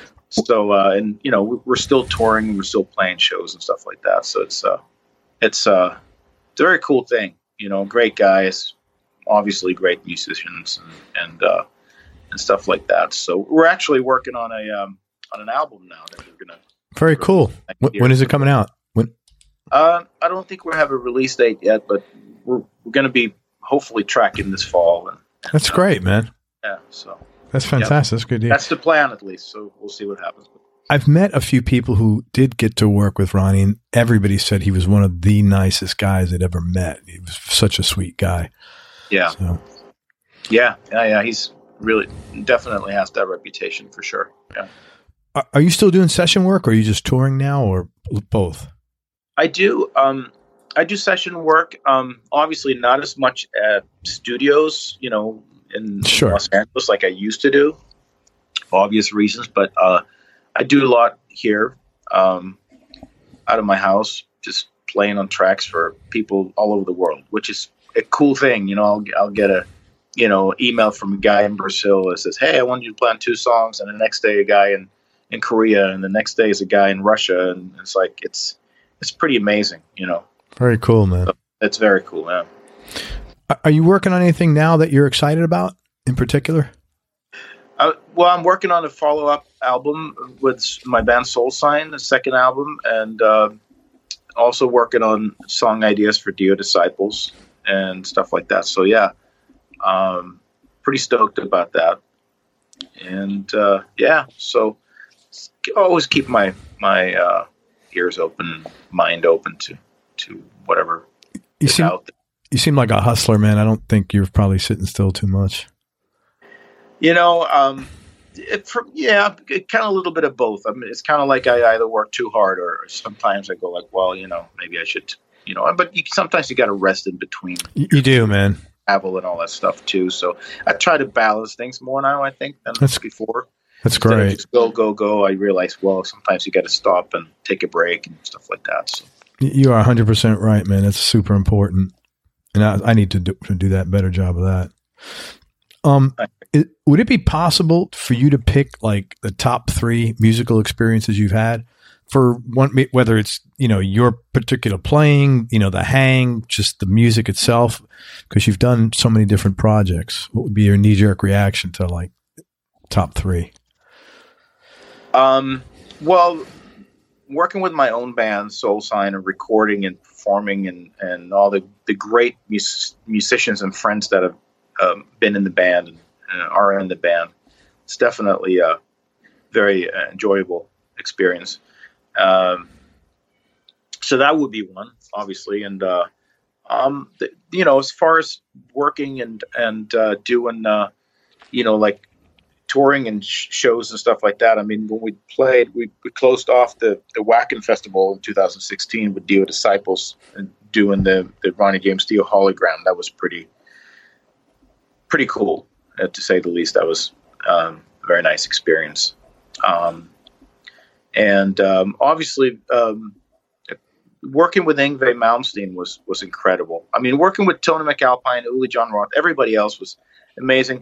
S2: and we're still touring and we're still playing shows and stuff like that. So it's a very cool thing, Great guys, obviously great musicians and stuff like that. So we're actually working on an album now that we're gonna.
S1: Very cool. When is it coming out?
S2: I don't think we have a release date yet, but we're going to be hopefully tracking this fall.
S1: That's great, man.
S2: Yeah, so
S1: that's fantastic. That's good.
S2: That's the plan, at least. So we'll see what happens.
S1: I've met a few people who did get to work with Ronnie, and everybody said he was one of the nicest guys they'd ever met. He was such a sweet guy.
S2: Yeah. So. Yeah. He's really definitely has that reputation for sure. Yeah.
S1: Are you still doing session work, or are you just touring now, or both?
S2: I do. I do session work. Obviously, not as much at studios, in Los Angeles like I used to do, for obvious reasons. But I do a lot here, out of my house, just playing on tracks for people all over the world, which is a cool thing. I'll get a email from a guy in Brazil that says, "Hey, I want you to play on 2 songs," and the next day a guy in Korea, and the next day is a guy in Russia, and it's like it's pretty amazing,
S1: Very cool, man.
S2: So it's very cool, man.
S1: Are you working on anything now that you're excited about in particular?
S2: Well, I'm working on a follow-up album with my band Soul Sign, the second album, and also working on song ideas for Dio Disciples and stuff like that. So yeah, pretty stoked about that. And so always keep my ears open, mind open to whatever is out there.
S1: You seem like a hustler, man. I don't think you're probably sitting still too much.
S2: Kind of a little bit of both. I mean, it's kind of like I either work too hard or sometimes I go like, well, maybe I should, but sometimes you got to rest in between.
S1: You do, man.
S2: Travel and all that stuff too. So I try to balance things more now, I think, than before.
S1: That's great.
S2: Just go. I realize, well, sometimes you got to stop and take a break and stuff like that. So
S1: you are 100% right, man. That's super important, and I need to do that better job of that. Would it be possible for you to pick like the top 3 musical experiences you've had for one, whether it's, your particular playing, the hang, just the music itself, because you've done so many different projects? What would be your knee-jerk reaction to like top 3?
S2: Well, working with my own band, Soul Sign, and recording and performing and all the great musicians and friends that have been in the band and are in the band, it's definitely a very enjoyable experience. So that would be one, obviously. And, as far as working and doing, like touring and shows and stuff like that. I mean, when we played, we closed off the Wacken Festival in 2016 with Dio Disciples and doing the Ronnie James Dio hologram. That was pretty cool, to say the least. That was a very nice experience. Obviously, working with Yngwie Malmsteen was incredible. I mean, working with Tony McAlpine, Uli John Roth, everybody else was amazing.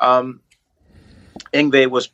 S2: Yngwie was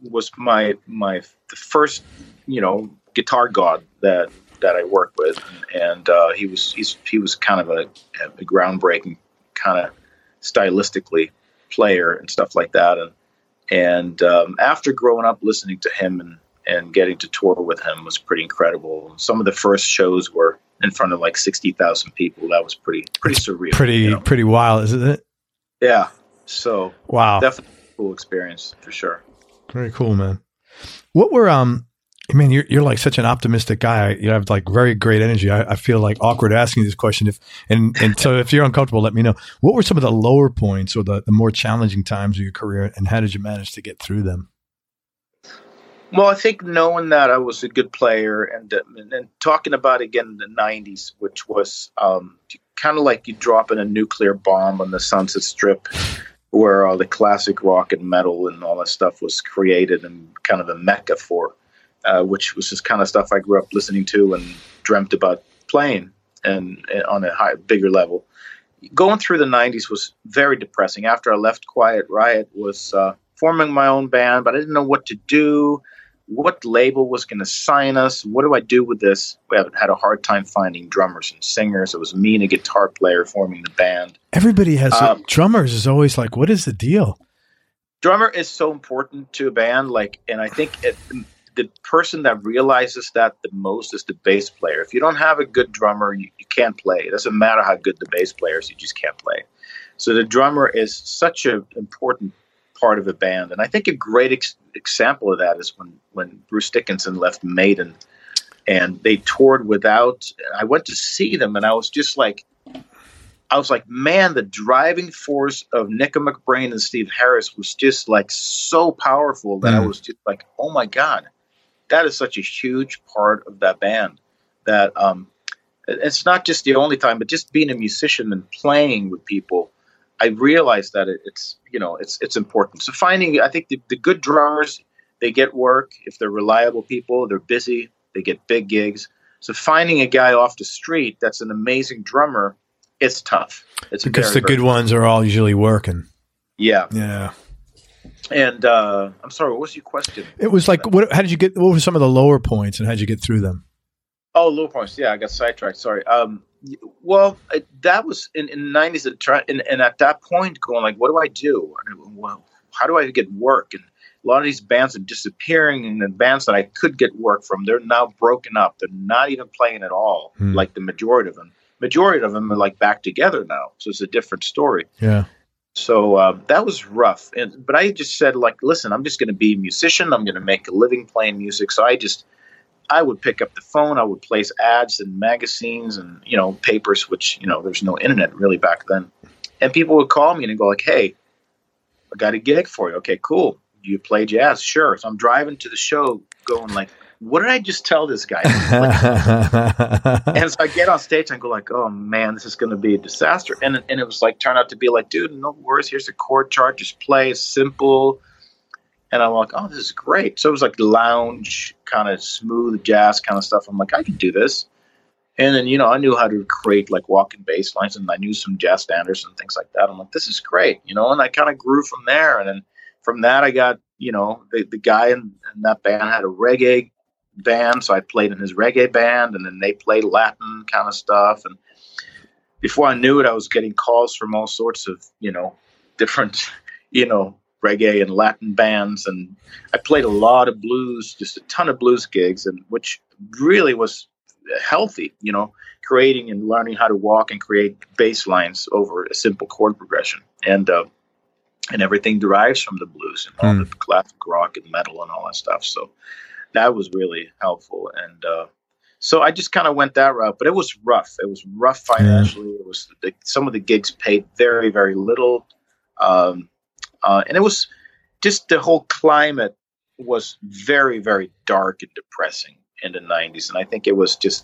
S2: the first, guitar god that I worked with, and he was kind of a groundbreaking kind of stylistically player and stuff like that. And after growing up listening to him and getting to tour with him was pretty incredible. Some of the first shows were in front of like 60,000 people. That was pretty surreal.
S1: Pretty wild, isn't it?
S2: Yeah. So
S1: wow,
S2: definitely a cool experience for sure.
S1: Very cool, man. What were you're like such an optimistic guy. You have like very great energy. I feel like awkward asking this question. So if you're uncomfortable, let me know. What were some of the lower points or the more challenging times of your career, and how did you manage to get through them?
S2: Well, I think knowing that I was a good player and talking about again the 90s, which was kind of like you dropping a nuclear bomb on the Sunset Strip, where all the classic rock and metal and all that stuff was created and kind of a mecca for, which was just kind of stuff I grew up listening to and dreamt about playing and on a bigger level. Going through the 90s was very depressing. After I left Quiet Riot, was forming my own band, but I didn't know what to do. What label was going to sign us? What do I do with this? We had a hard time finding drummers and singers. It was me and a guitar player forming the band.
S1: Everybody has drummers is always like, what is the deal?
S2: Drummer is so important to a band. And I think the person that realizes that the most is the bass player. If you don't have a good drummer, you can't play. It doesn't matter how good the bass player is, you just can't play. So the drummer is such an important part of a band. And I think a great example of that is when Bruce Dickinson left Maiden and they toured without. I went to see them and I was like, man, the driving force of Nicko McBrain and Steve Harris was just like so powerful that I was just like, oh my God, that is such a huge part of that band. That it's not just the only time, but just being a musician and playing with people, I realized that it's important. So I think the good drummers, they get work. If they're reliable people, they're busy, they get big gigs. So finding a guy off the street that's an amazing drummer, it's tough. It's
S1: because the good ones are all usually working.
S2: Yeah.
S1: Yeah.
S2: And I'm sorry, what was your question?
S1: It was like, what were some of the lower points and how did you get through them?
S2: Oh, low points. Yeah, I got sidetracked. Sorry. Well, that was in the 90s, and at that point going like, what do I do? Well, how do I get work? And a lot of these bands are disappearing, and the bands that I could get work from, they're now broken up. They're not even playing at all, like the majority of them. Majority of them are like back together now, so it's a different story.
S1: Yeah.
S2: So that was rough. But I just said, like, listen, I'm just going to be a musician. I'm going to make a living playing music. So I would pick up the phone. I would place ads in magazines and, papers, which, there's no internet really back then. And people would call me and go like, hey, I got a gig for you. Okay, cool. Do you play jazz? Sure. So I'm driving to the show going like, what did I just tell this guy? And so I get on stage and I go like, oh man, this is going to be a disaster. And it was like, turned out to be like, dude, no worries. Here's the chord chart. Just play. It's simple. And I'm like, oh, this is great. So it was like lounge, kind of smooth jazz kind of stuff. I'm like, I can do this. And then, you know, I knew how to create like walking bass lines, and I knew some jazz standards and things like that. I'm like, this is great, you know, and I kind of grew from there. And then from that, I got, you know, the guy in that band had a reggae band. So I played in his reggae band, and then they played Latin kind of stuff. And before I knew it, I was getting calls from all sorts of, you know, different, you know, reggae and Latin bands. And I played a lot of blues, just a ton of blues gigs, and which really was healthy, you know, creating and learning how to walk and create bass lines over a simple chord progression. And everything derives from the blues and all the classic rock and metal and all that stuff. So that was really helpful. And so I just kind of went that route, but it was rough. It was rough financially. It was some of the gigs paid very, very little. And it was just the whole climate was very, very dark and depressing in the 90s. And I think it was just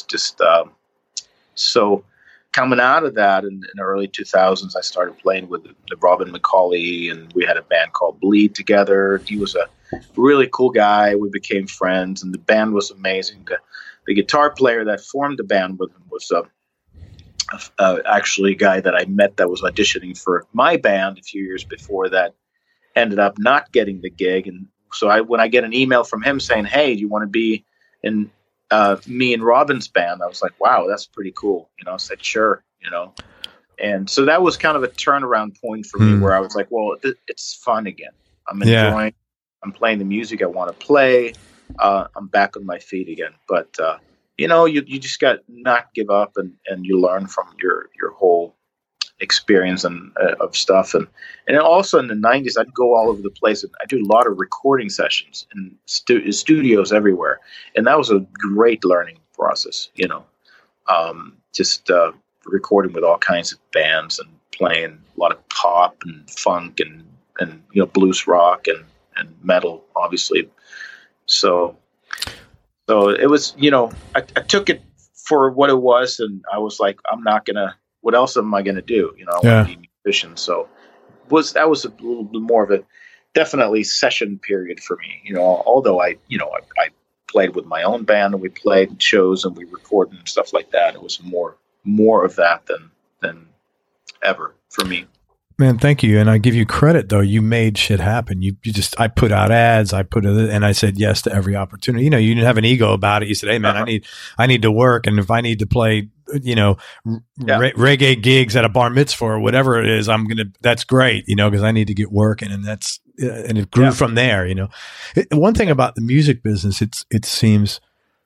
S2: so coming out of that in the early 2000s, I started playing with the Robin McCauley, and we had a band called Bleed together. He was a really cool guy. We became friends, and the band was amazing. The guitar player that formed the band with him was actually a guy that I met that was auditioning for my band a few years before that, ended up not getting the gig. And so when I get an email from him saying, hey, do you want to be in me and Robin's band, I was like, wow, that's pretty cool. You know, I said, sure, you know. And so that was kind of a turnaround point for me where I was like, well, it's fun again. I'm enjoying, I'm playing the music I want to play. I'm back on my feet again. But, you know, you just got not give up, and you learn from your whole experience and of stuff. And also in the 90s, I'd go all over the place, and I do a lot of recording sessions in studios everywhere. And that was a great learning process, you know, just recording with all kinds of bands and playing a lot of pop and funk and you know, blues rock and metal, obviously. So it was, you know, I took it for what it was, and I was like, what else am I going to do? You know, I want to be a musician. So that was a little bit more of a definitely session period for me, you know, although I played with my own band, and we played shows and we recorded and stuff like that. It was more of that than ever for me.
S1: Man, thank you. And I give you credit, though. You made shit happen. I put out ads, and I said yes to every opportunity. You know, you didn't have an ego about it. You said, hey man, I need to work. And if I need to play, you know, reggae gigs at a bar mitzvah or whatever it is, that's great, you know, because I need to get working. And and it grew from there, you know. One thing about the music business, it seems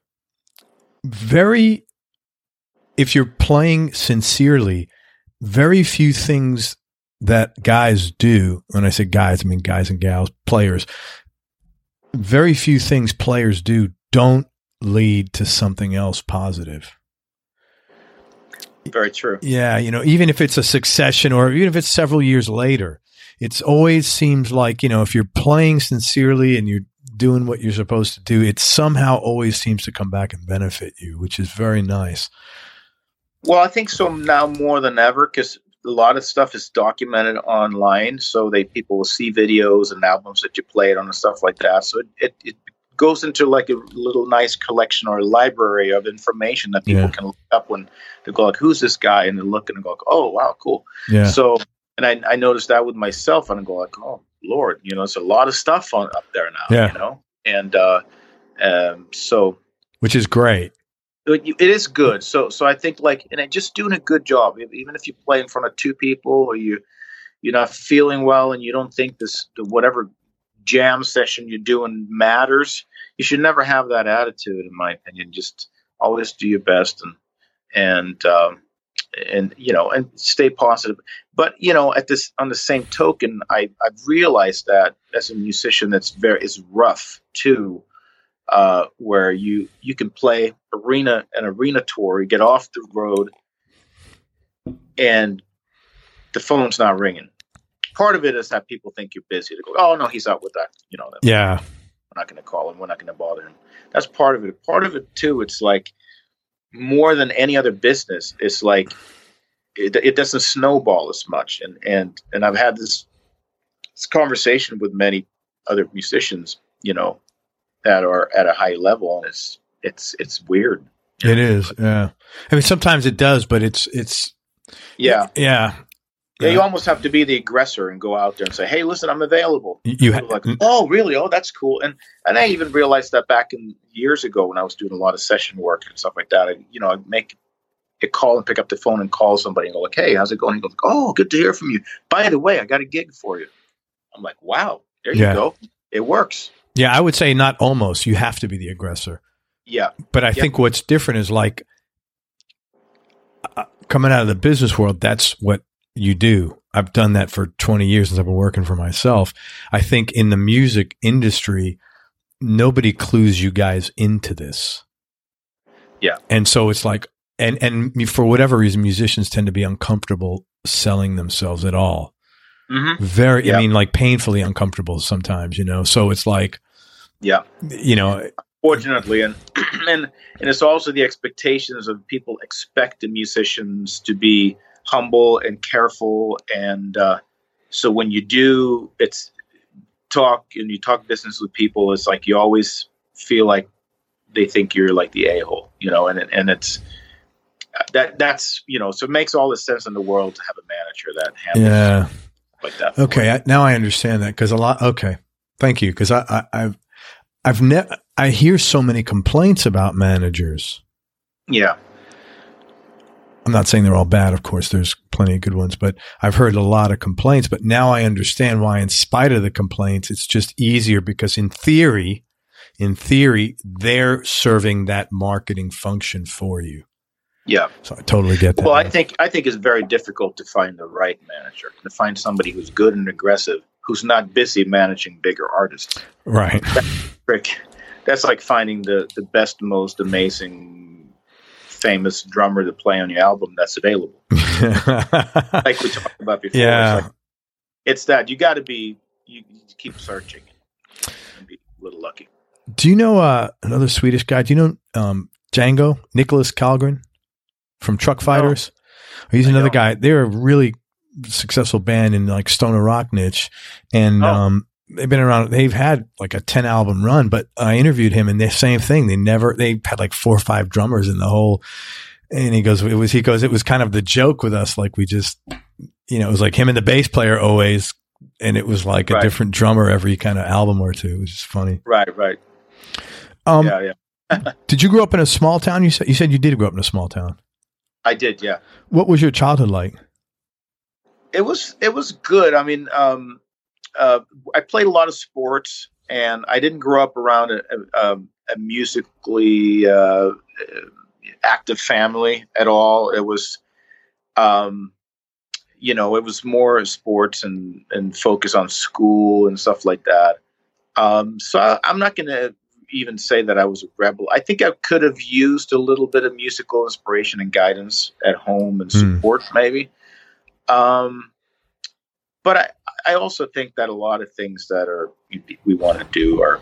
S1: if you're playing sincerely, very few things that guys do, when I say guys, I mean guys and gals, players, very few things players do don't lead to something else positive.
S2: Very true.
S1: Yeah, you know, even if it's a succession or even if it's several years later, it's always seems like, you know, if you're playing sincerely and you're doing what you're supposed to do, it somehow always seems to come back and benefit you, which is very nice.
S2: Well, I think so now more than ever, because a lot of stuff is documented online, so people will see videos and albums that you played on and stuff like that. So it goes into like a little nice collection or a library of information that people can look up when they go like, who's this guy? And they look and go, oh, wow, cool. Yeah. So, and I noticed that with myself, and I go like, oh, Lord, you know, there's a lot of stuff up there now, you know? And so. Which is great. It is good. So I think like, and just doing a good job, even if you play in front of two people or you're not feeling well and you don't think whatever jam session you're doing matters, you should never have that attitude, in my opinion. Just always do your best and you know, and stay positive. But, you know, on the same token, I've realized that as a musician, it's rough too. Where you can play an arena tour, you get off the road and the phone's not ringing. Part of it is that people think you're busy. They go, oh no, he's out with that, you know. We're not going to call him. We're not going to bother him. That's part of it. Part of it too, it's like more than any other business. It's like it doesn't snowball as much. And I've had this conversation with many other musicians, you know, that are at a high level, and it's weird.
S1: It is. Yeah. I mean, sometimes it does, but it's
S2: Yeah.
S1: yeah.
S2: You almost have to be the aggressor and go out there and say, "Hey, listen, I'm available."
S1: You
S2: like, "Oh, really? Oh, that's cool." And I even realized that back in years ago when I was doing a lot of session work and stuff like that. I'd make a call and pick up the phone and call somebody and go like, "Hey, how's it going?" He goes, "Oh, good to hear from you. By the way, I got a gig for you." I'm like, "Wow, there you go. It works."
S1: Yeah, I would say not almost. You have to be the aggressor.
S2: Yeah.
S1: But I think what's different is like coming out of the business world, that's what you do. I've done that for 20 years since I've been working for myself. I think in the music industry, nobody clues you guys into this.
S2: Yeah.
S1: And so it's like, and for whatever reason, musicians tend to be uncomfortable selling themselves at all.
S2: Mm-hmm.
S1: I mean, like painfully uncomfortable sometimes, so it's like,
S2: fortunately, and it's also the expectations of people expect the musicians to be humble and careful, and so when you do talk business with people, it's like you always feel like they think you're like the a-hole, and it's that's so it makes all the sense in the world to have a manager that handles like that.
S1: Okay, now I understand that because a lot. Okay, thank you, because I hear so many complaints about managers.
S2: Yeah.
S1: I'm not saying they're all bad. Of course, there's plenty of good ones, but I've heard a lot of complaints. But now I understand why, in spite of the complaints, it's just easier because in theory, they're serving that marketing function for you.
S2: Yeah.
S1: So I totally get that.
S2: Well, I think it's very difficult to find the right manager, to find somebody who's good and aggressive, who's not busy managing bigger artists.
S1: Right.
S2: That's like finding the best, most amazing, famous drummer to play on your album that's available. Like we talked about before.
S1: Yeah.
S2: It's that you got to keep searching and be a little lucky.
S1: Do you know another Swedish guy? Do you know Django, Nicholas Kallgren from Truck Fighters? No. He's another guy. They're a really successful band in like stoner rock niche, and they've been around. They've had like a 10 album run, but I interviewed him and the same thing. They had like 4 or 5 drummers in the whole. And he goes, it was kind of the joke with us. Like we just, it was like him and the bass player always, and it was like a different drummer every kind of album or two. It was just funny.
S2: Right.
S1: Yeah. Did you grow up in a small town? You said you did grow up in a small town.
S2: I did. Yeah.
S1: What was your childhood like?
S2: It was good. I mean, I played a lot of sports, and I didn't grow up around a musically active family at all. It was, it was more sports and focus on school and stuff like that. So I'm not going to even say that I was a rebel. I think I could have used a little bit of musical inspiration and guidance at home and support maybe. But I also think that a lot of things that we want to do are,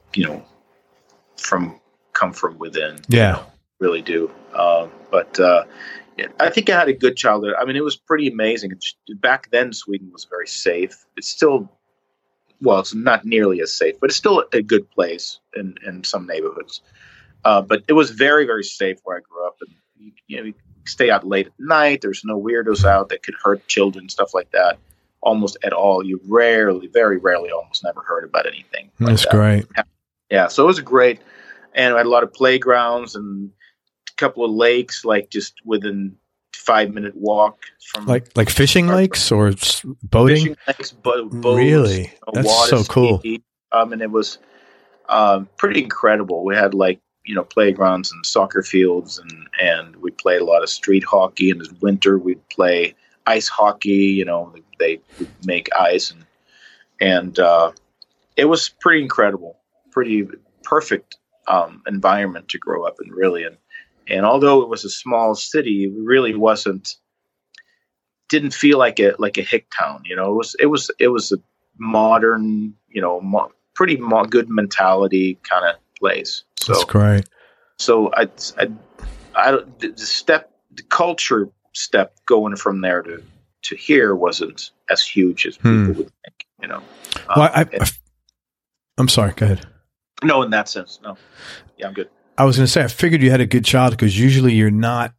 S2: come from within.
S1: Yeah,
S2: really do. But I think I had a good childhood. I mean, it was pretty amazing. Back then, Sweden was very safe. It's still, it's not nearly as safe, but it's still a good place in some neighborhoods. But it was very, very safe where I grew up, and you stay out late at night. There's no weirdos out that could hurt children, stuff like that. Almost at all. You very rarely, almost never heard about anything.
S1: That's great.
S2: Yeah, so it was great. And I had a lot of playgrounds and a couple of lakes, like just within 5-minute walk from.
S1: Like fishing lakes or boating?
S2: Fishing lakes, boats.
S1: Really? That's so cool.
S2: And it was pretty incredible. We had playgrounds and soccer fields, and we played a lot of street hockey. In the winter, we'd play ice hockey. They would make ice, and it was pretty incredible, pretty perfect environment to grow up in, really. And although it was a small city, it really didn't feel like a hick town. It was a modern, pretty good mentality kind of place. So
S1: that's great.
S2: So the culture step going from there to here wasn't as huge as people would think,
S1: Well, I'm sorry. Go ahead.
S2: No, in that sense, no. Yeah, I'm good.
S1: I was going to say, I figured you had a good childhood because usually you're not,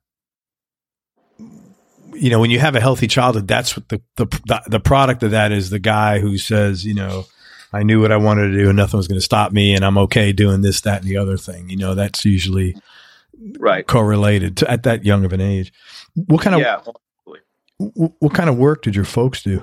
S1: you know, when you have a healthy childhood, that's what the product of that is the guy who says, you know, I knew what I wanted to do and nothing was going to stop me and I'm okay doing this, that, and the other thing. You know, that's usually
S2: right
S1: correlated to at that young of an age. What kind of work did your folks do?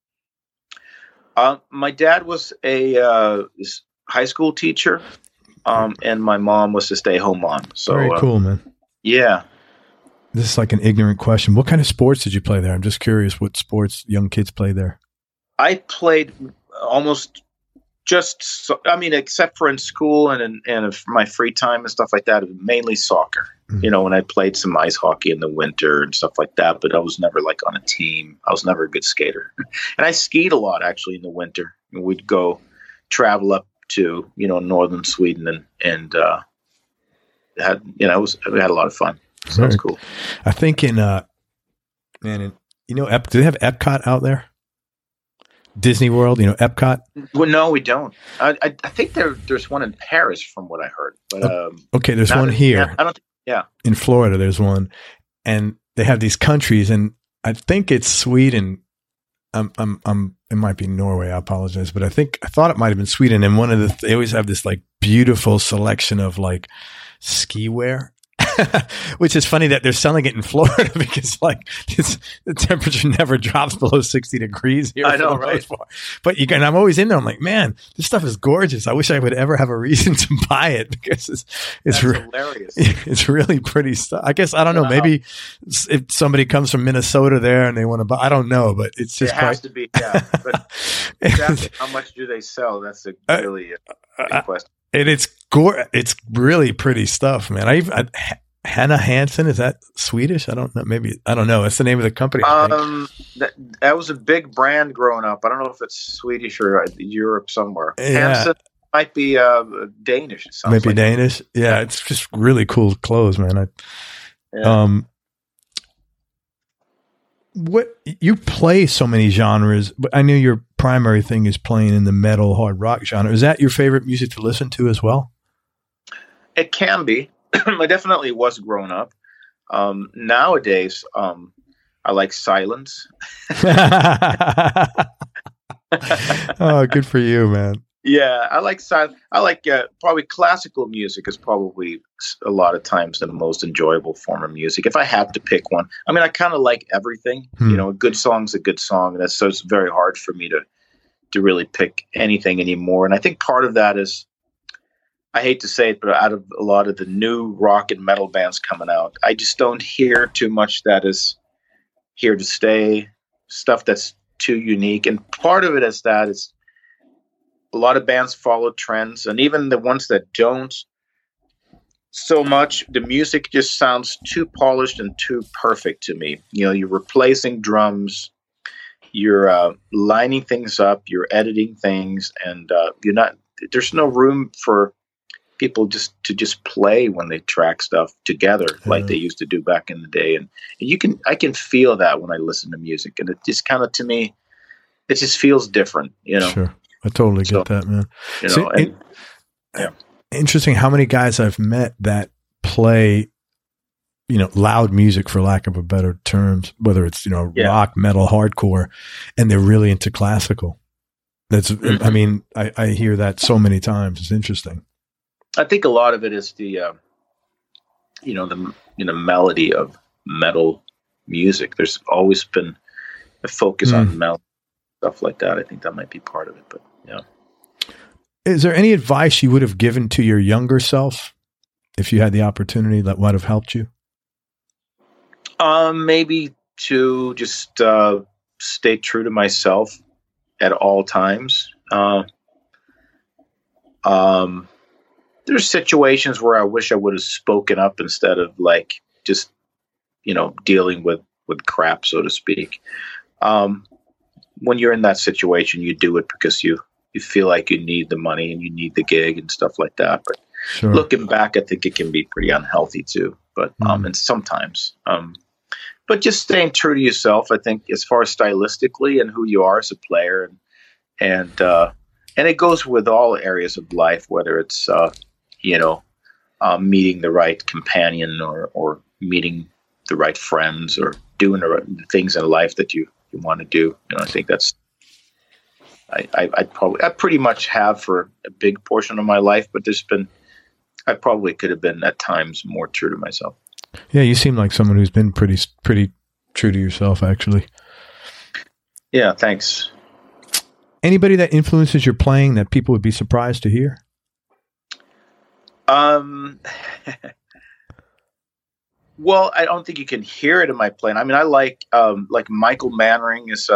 S2: My dad was a high school teacher, and my mom was a stay-home mom. So
S1: very cool, man.
S2: Yeah.
S1: This is like an ignorant question. What kind of sports did you play there? I'm just curious what sports young kids play there.
S2: I played almost except for in school and my free time and stuff like that, mainly soccer. Mm-hmm. You know, when I played some ice hockey in the winter and stuff like that, but I was never like on a team. I was never a good skater. And I skied a lot actually in the winter. We'd go travel up to, you know, northern Sweden and we had a lot of fun. So that's cool.
S1: I think do they have Epcot out there? Disney World, you know, Epcot?
S2: Well, no, we don't. I think there's one in Paris from what I heard. But,
S1: okay, there's one here. In Florida, there's one. And they have these countries, and I think it's Sweden. It might be Norway. I apologize, but I thought it might have been Sweden. And one of they always have this like beautiful selection of like ski wear. Which is funny that they're selling it in Florida because like the temperature never drops below 60 degrees here.
S2: I know, right?
S1: But I'm always in there. I'm like, man, this stuff is gorgeous. I wish I would ever have a reason to buy it because it's
S2: hilarious.
S1: It's really pretty stuff. I guess, I don't know, maybe if somebody comes from Minnesota there and they want to buy, I don't know, but it's just
S2: has to be, yeah. But exactly how much do they sell? That's a really big question.
S1: And it's really pretty stuff, man. Hannah Hansen, is that Swedish? I don't know. Maybe, I don't know. That's the name of the company.
S2: That was a big brand growing up. I don't know if it's Swedish or Europe somewhere.
S1: Yeah.
S2: Hansen might be Danish. It sounds
S1: maybe
S2: like
S1: Danish. Yeah, it's just really cool clothes, man. What you play so many genres, but I know your primary thing is playing in the metal hard rock genre. Is that your favorite music to listen to as well?
S2: It can be. I definitely was growing up. Nowadays, I like silence.
S1: Oh, good for you, man.
S2: Yeah, I like silence. I like probably classical music is probably a lot of times the most enjoyable form of music. If I had to pick one, I mean, I kind of like everything. You know, a good song's a good song. So it's very hard for me to really pick anything anymore. And I think part of that is, I hate to say it, but out of a lot of the new rock and metal bands coming out, I just don't hear too much that is here to stay, stuff that's too unique. And part of it is that it's a lot of bands follow trends, and even the ones that don't so much, the music just sounds too polished and too perfect to me. You know, you're replacing drums, you're lining things up, you're editing things, and there's no room for people just play when they track stuff together like they used to do back in the day. And I can feel that when I listen to music, and it just kind of, to me, it just feels different, you know?
S1: Sure. I totally get that, man.
S2: You know,
S1: interesting how many guys I've met that play, you know, loud music, for lack of a better terms, whether it's, you know, rock, metal, hardcore, and they're really into classical. That's, I mean, I hear that so many times. It's interesting.
S2: I think a lot of it is the melody of metal music. There's always been a focus on melody, stuff like that. I think that might be part of it, but yeah.
S1: Is there any advice you would have given to your younger self if you had the opportunity that might have helped you?
S2: Maybe to just stay true to myself at all times. There's situations where I wish I would have spoken up instead of like just, you know, dealing with crap, so to speak. When you're in that situation, you do it because you feel like you need the money and you need the gig and stuff like that. But looking back, I think it can be pretty unhealthy too. But and sometimes, but just staying true to yourself, I think, as far as stylistically and who you are as a player, and it goes with all areas of life, whether it's meeting the right companion or meeting the right friends or doing the things in life that you want to do. I think that's I pretty much have for a big portion of my life, but I probably could have been at times more true to myself.
S1: Yeah, you seem like someone who's been pretty true to yourself, actually.
S2: Yeah, thanks.
S1: Anybody that influences your playing that people would be surprised to hear?
S2: Well, I don't think you can hear it in my playing. I mean, I like Michael Mannering is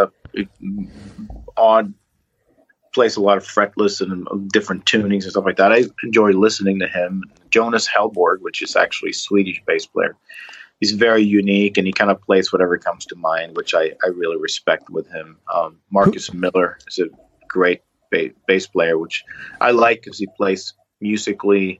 S2: plays a lot of fretless and different tunings and stuff like that. I enjoy listening to him. Jonas Hellborg, which is actually a Swedish bass player. He's very unique, and he kind of plays whatever comes to mind, which I really respect with him. Marcus Miller is a great bass player, which I like because he plays musically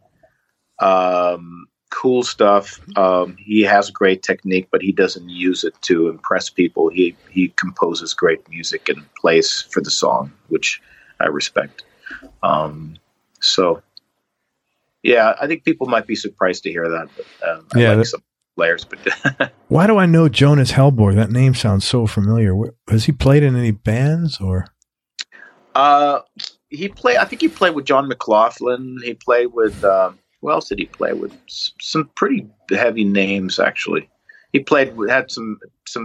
S2: cool stuff. He has great technique, but he doesn't use it to impress people. He composes great music and plays for the song, which I respect. So, yeah, I think people might be surprised to hear that. But I like some players. But
S1: why do I know Jonas Hellborg? That name sounds so familiar. Has he played in any bands or?
S2: He played. I think he played with John McLaughlin. He played with. Who else did he play with? Some pretty heavy names, actually. He had some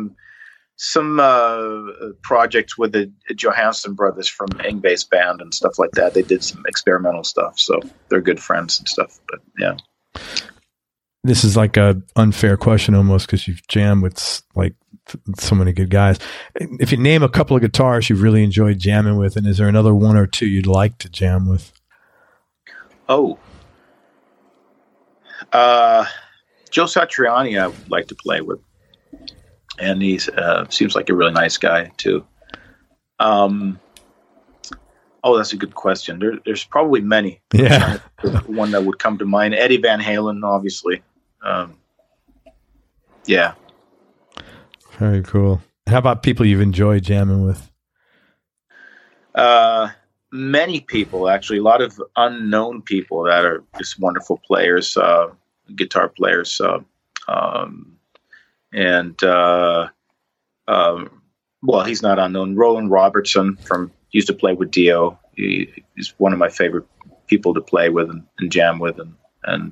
S2: projects with the Johansson brothers from Yngwie's band and stuff like that. They did some experimental stuff, so they're good friends and stuff. But yeah,
S1: this is like a unfair question almost because you've jammed with like so many good guys. If you name a couple of guitarists you've really enjoyed jamming with, and is there another one or two you'd like to jam with?
S2: Oh. Joe Satriani, I would like to play with, and he seems like a really nice guy too. That's a good question. There's probably many.
S1: Yeah,
S2: one that would come to mind. Eddie Van Halen, obviously. Yeah.
S1: Very cool. How about people you've enjoyed jamming with?
S2: Many people, actually. A lot of unknown people that are just wonderful players, guitar players. Well, he's not unknown. Roland Robertson used to play with Dio. He's one of my favorite people to play with and jam with. And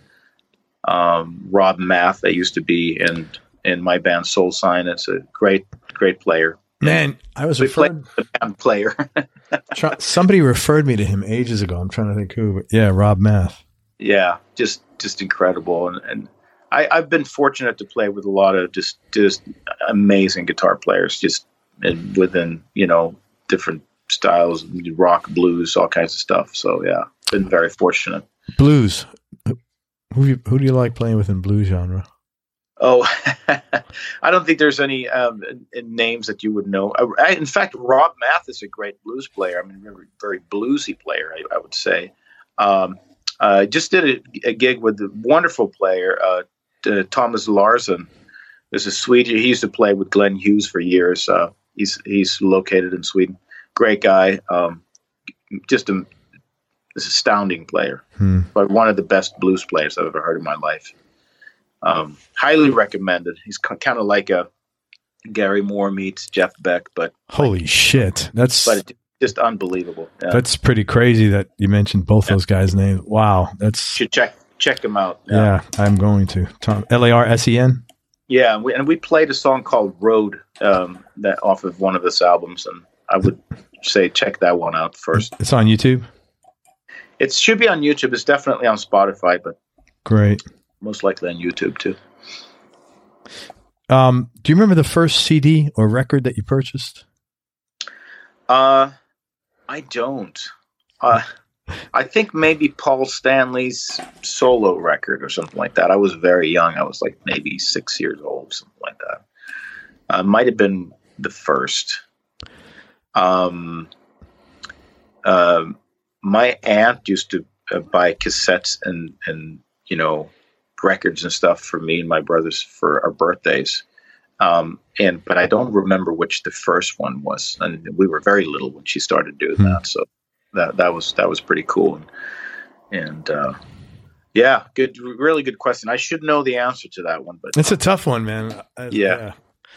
S2: Rob Math, that used to be in my band Soul Sign. It's a great player.
S1: Man, I was
S2: referred to the band player.
S1: Somebody referred me to him ages ago. I'm trying to think who, but yeah, Rob Math.
S2: Yeah, just incredible. And I've been fortunate to play with a lot of just amazing guitar players, just within, different styles, rock, blues, all kinds of stuff. So yeah, been very fortunate.
S1: Blues. Who do you like playing with in blues genre?
S2: Oh, I don't think there's any names that you would know. In fact, Rob Math is a great blues player. I mean, very, very bluesy player, I would say. Just did a gig with a wonderful player, Thomas Larsson. There's a Swede. He used to play with Glenn Hughes for years. He's located in Sweden. Great guy. Just this astounding player, but one of the best blues players I've ever heard in my life. Highly recommended. He's kind of like a Gary Moore meets Jeff Beck, but
S1: holy shit, but
S2: it's just unbelievable. Yeah.
S1: That's pretty crazy that you mentioned both those guys' names. Wow,
S2: should check them out.
S1: Yeah, I'm going to. Tom Larsen.
S2: Yeah, we played a song called Road that off of one of his albums, and I would say check that one out first.
S1: It's on YouTube.
S2: It should be on YouTube. It's definitely on Spotify, but
S1: great.
S2: Most likely on YouTube too.
S1: Do you remember the first CD or record that you purchased?
S2: I don't. I think maybe Paul Stanley's solo record or something like that. I was very young. I was like maybe 6 years old, something like that. Might have been the first. My aunt used to buy cassettes and records and stuff for me and my brothers for our birthdays. But I don't remember which the first one was. And we were very little when she started doing that. So that was pretty cool. And Yeah, good, really good question. I should know the answer to that one, but
S1: It's a tough one, man.
S2: Yeah.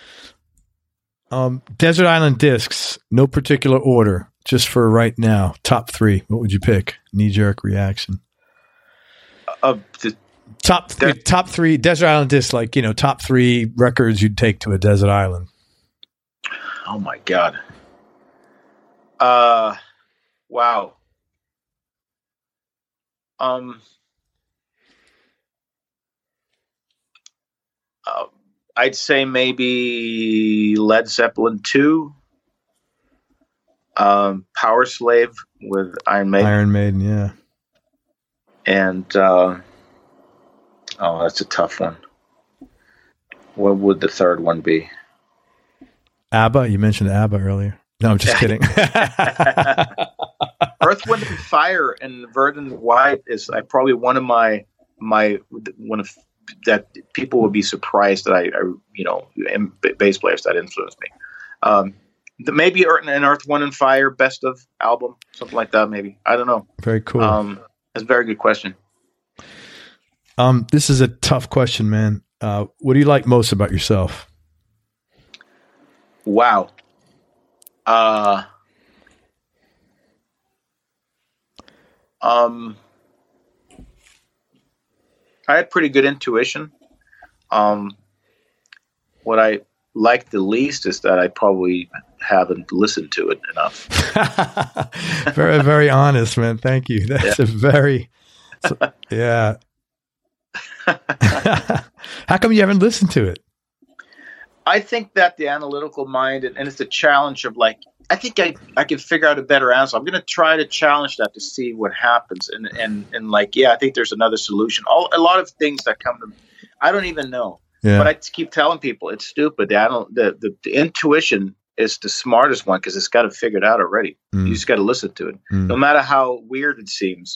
S1: Desert Island Discs, no particular order, just for right now. Top 3. What would you pick? Knee jerk reaction.
S2: The
S1: Top 3 Desert Island Discs, like, top 3 records you'd take to a desert island.
S2: Oh my God. Wow. I'd say maybe Led Zeppelin 2, Power Slave with Iron Maiden.
S1: Iron Maiden, yeah.
S2: And, that's a tough one. What would the third one be?
S1: ABBA. You mentioned ABBA earlier. No, I'm just kidding.
S2: Earth, Wind, and Fire and Verdant White is probably one of my one of that people would be surprised that I bass players that influenced me. Maybe Earth, Wind, and Fire best of album, something like that. Maybe, I don't know.
S1: Very cool.
S2: That's a very good question.
S1: This is a tough question, man. What do you like most about yourself?
S2: Wow. I had pretty good intuition. What I like the least is that I probably haven't listened to it enough.
S1: Very, very honest, man. Thank you. That's a very, yeah. How come you haven't listened to it?
S2: I think that the analytical mind, and it's the challenge of I think I can figure out a better answer. I'm going to try to challenge that to see what happens. I think there's another solution. A lot of things that come to me, I don't even know. Yeah. But I keep telling people it's stupid. The intuition is the smartest one because it's got it figured out already. You just got to listen to it. No matter how weird it seems,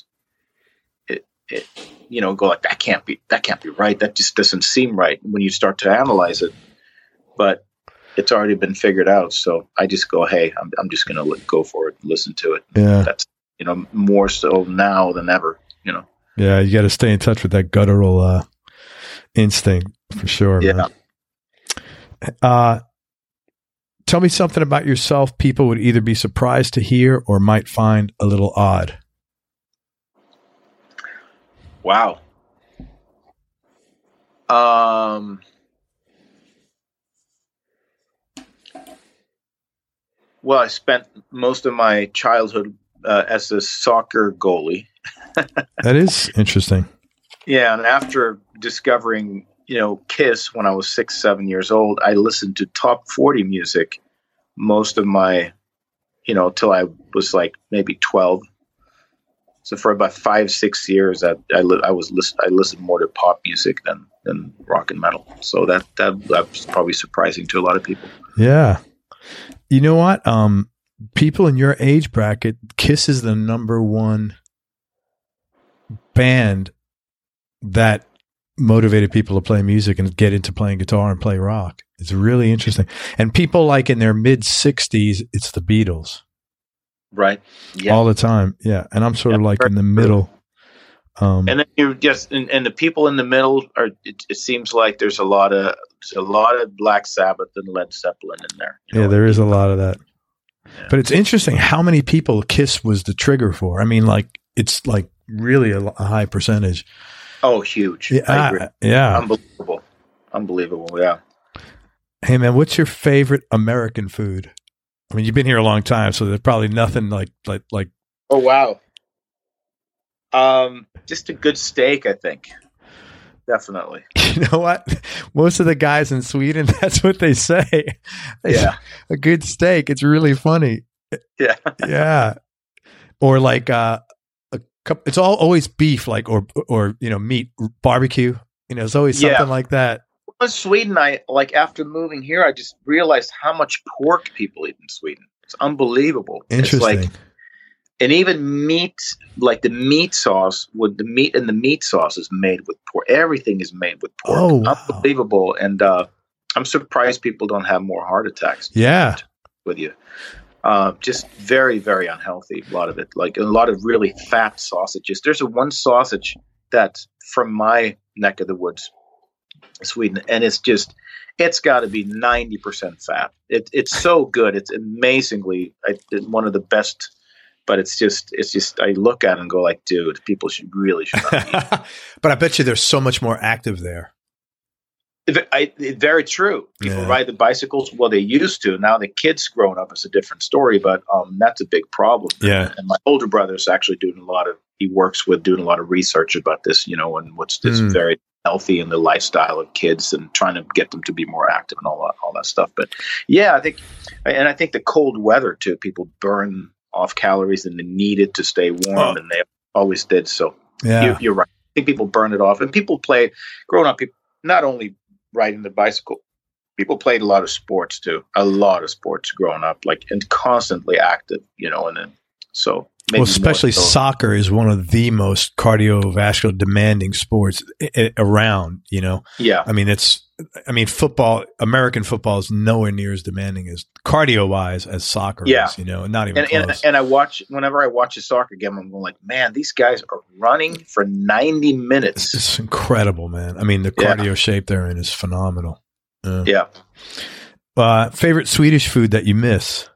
S2: go like, that can't be right. That just doesn't seem right when you start to analyze it. But it's already been figured out, so I just go, hey, I'm just going to go for it, listen to it.
S1: Yeah,
S2: that's more so now than ever.
S1: Yeah, you got to stay in touch with that guttural instinct for sure.
S2: Yeah.
S1: Man. Tell me something about yourself people would either be surprised to hear or might find a little odd.
S2: Wow. Well, I spent most of my childhood as a soccer goalie.
S1: That is interesting.
S2: Yeah, and after discovering, Kiss when I was 6, 7 years old, I listened to top 40 music most of my, till I was maybe 12. So for about 5, 6 years, I listened more to pop music than rock and metal. So that was probably surprising to a lot of people.
S1: Yeah. You know what? People in your age bracket, Kiss is the number one band that motivated people to play music and get into playing guitar and play rock. It's really interesting. And people in their mid 60s, it's the Beatles.
S2: Right. Yeah.
S1: All the time. Yeah. And I'm sort of in the middle.
S2: And then you just, and the people in the middle are, it seems like there's a lot of Black Sabbath and Led Zeppelin in there.
S1: Yeah, there is a lot of that. Yeah. But it's interesting how many people Kiss was the trigger for. I mean, it's really a high percentage.
S2: Oh, huge.
S1: Yeah.
S2: I agree.
S1: Yeah.
S2: Unbelievable. Yeah.
S1: Hey man, what's your favorite American food? I mean, you've been here a long time, so there's probably nothing like.
S2: Oh, wow. Just a good steak, I think. Definitely.
S1: You know what? Most of the guys in Sweden, that's what they say.
S2: Yeah.
S1: A good steak. It's really funny.
S2: Yeah.
S1: Yeah. Or it's always beef, or meat, barbecue. It's always something like that.
S2: In Sweden, after moving here, I just realized how much pork people eat in Sweden. It's unbelievable.
S1: Interesting.
S2: It's and even meat, the meat sauce, with the meat, and the meat sauce is made with pork. Everything is made with pork.
S1: Oh, wow.
S2: Unbelievable. And I'm surprised people don't have more heart attacks.
S1: Yeah.
S2: With you. Just very, very unhealthy. A lot of it, a lot of really fat sausages. There's one sausage that's from my neck of the woods, Sweden, and it's got to be 90% fat. It's so good. It's amazingly one of the best. But it's just I look at it and go like, dude, people should not eat.
S1: But I bet you there's so much more active there.
S2: Very true. People ride the bicycles. Well, they used to. Now the kids growing up, it's a different story. But that's a big problem.
S1: Yeah.
S2: And my older brother is actually doing he works with doing a lot of research about this, and what's this very healthy in the lifestyle of kids and trying to get them to be more active and all that stuff. But yeah, I think the cold weather too, people burn off calories and they need it to stay warm, and they always did. So you're right. I think people burn it off, and people growing up, people not only riding the bicycle, people played a lot of sports too. A lot of sports growing up, and constantly active, and then so.
S1: Especially soccer is one of the most cardiovascular demanding sports around,
S2: Yeah.
S1: Football, American football is nowhere near as demanding as cardio-wise as soccer is, not even close.
S2: And whenever I watch a soccer game, I'm going like, man, these guys are running for 90 minutes.
S1: It's incredible, man. The cardio shape they're in is phenomenal.
S2: Yeah.
S1: Favorite Swedish food that you miss?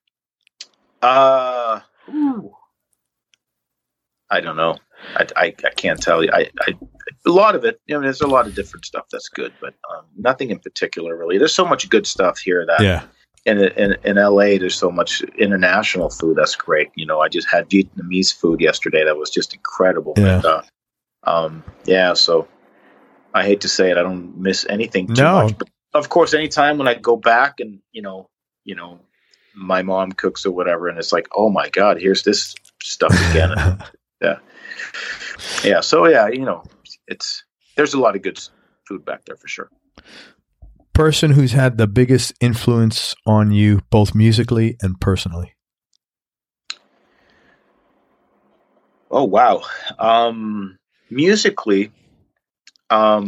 S2: I don't know. I can't tell you. A lot of it. There's a lot of different stuff that's good, but nothing in particular really. There's so much good stuff here that in LA there's so much international food that's great. I just had Vietnamese food yesterday that was just incredible.
S1: Yeah.
S2: And, so I hate to say it, I don't miss anything too
S1: No.
S2: much. But of course, anytime when I go back and my mom cooks or whatever, and it's like, oh my God, here's this stuff again. Yeah. So there's a lot of good food back there for sure.
S1: Person who's had the biggest influence on you, both musically and personally.
S2: Oh wow. Musically, I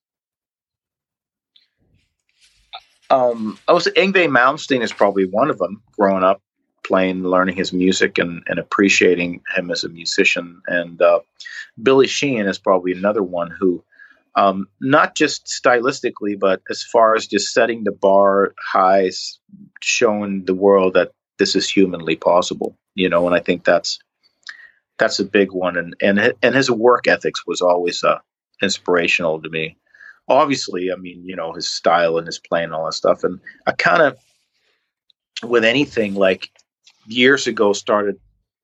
S2: was Yngwie Malmsteen is probably one of them. Growing up, learning his music and appreciating him as a musician. And Billy Sheehan is probably another one who, not just stylistically, but as far as just setting the bar high, showing the world that this is humanly possible, and I think that's a big one. And his work ethics was always inspirational to me. Obviously, his style and his playing and all that stuff. And I kind of, with anything, like years ago started,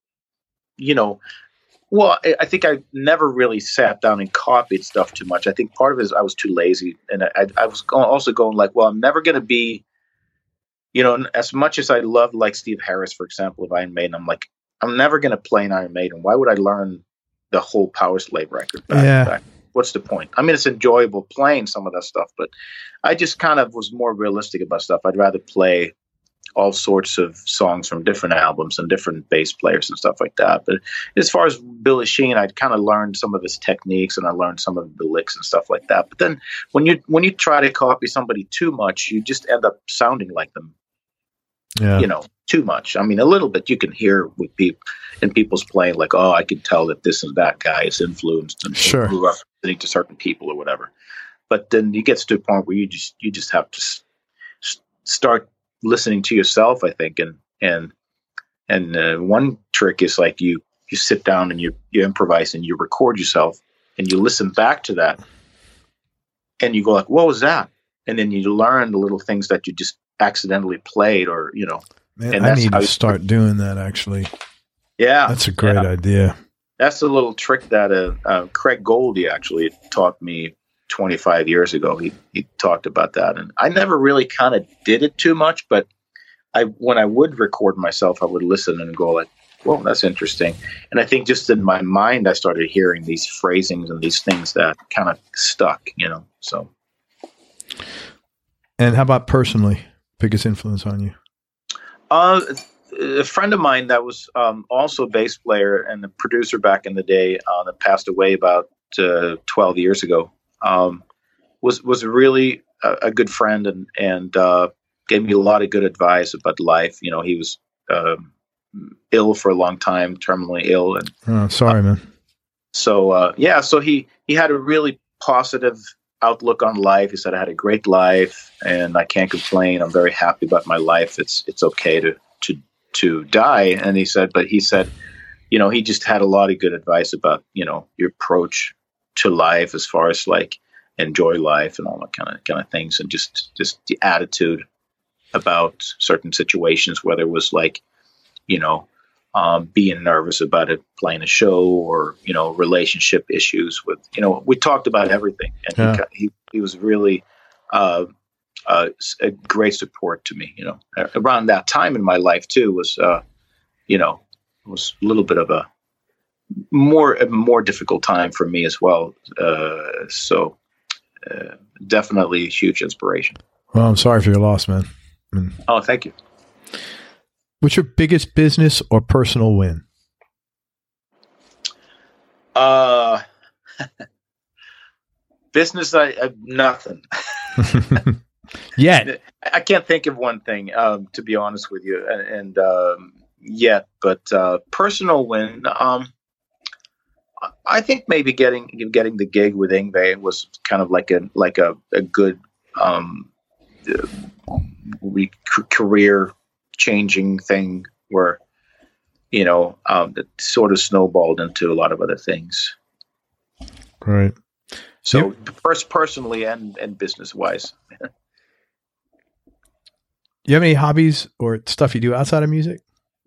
S2: I think I never really sat down and copied stuff too much. I think part of it is I was too lazy. And I was also going like, well, I'm never going to be, as much as I love like Steve Harris, for example, of Iron Maiden, I'm like, I'm never going to play an Iron Maiden. Why would I learn the whole Power Slave record back? What's the point? It's enjoyable playing some of that stuff, but I just kind of was more realistic about stuff. I'd rather play all sorts of songs from different albums and different bass players and stuff like that. But as far as Billy Sheehan, I'd kind of learned some of his techniques and I learned some of the licks and stuff like that. But then when you try to copy somebody too much, you just end up sounding like them. Too much. A little bit you can hear with people's playing, like, oh, I can tell that this and that guy is influenced and grew up listening to certain people or whatever. But then you get to a point where you just have to start listening to yourself, I think. And one trick is like you sit down and you improvise and you record yourself and you listen back to that and you go like, what was that? And then you learn the little things that you just accidentally played or,
S1: Man,
S2: and
S1: I need to start doing that actually.
S2: Yeah.
S1: That's a great idea.
S2: That's a little trick that Craig Goldie actually taught me 25 years ago. He talked about that. And I never really kind of did it too much, but when I would record myself, I would listen and go like, well, that's interesting. And I think just in my mind, I started hearing these phrasings and these things that kind of stuck, so.
S1: And how about personally, biggest influence on you?
S2: A friend of mine that was also a bass player and a producer back in the day that passed away about 12 years ago was really a good friend and gave me a lot of good advice about life. He was ill for a long time, terminally ill. And
S1: sorry, man.
S2: So he had a really positive outlook on life. He said, I had a great life and I can't complain. I'm very happy about my life. It's okay to die. And he said, he just had a lot of good advice about, your approach to life as far as like enjoy life and all that kind of things. And just the attitude about certain situations, whether it was like, being nervous about it, playing a show or, relationship issues with, we talked about everything. And he was really a great support to me, around that time in my life too was, was a little bit of a more difficult time for me as well. So definitely a huge inspiration.
S1: Well, I'm sorry for your loss, man.
S2: Oh, thank you.
S1: What's your biggest business or personal win?
S2: Business, I nothing.
S1: Yet.
S2: I can't think of one thing, to be honest with you, and yet. But personal win, I think maybe getting the gig with Yngwie was kind of like a good career changing thing where it sort of snowballed into a lot of other things.
S1: Right.
S2: So personally and business wise.
S1: You have any hobbies or stuff you do outside of music?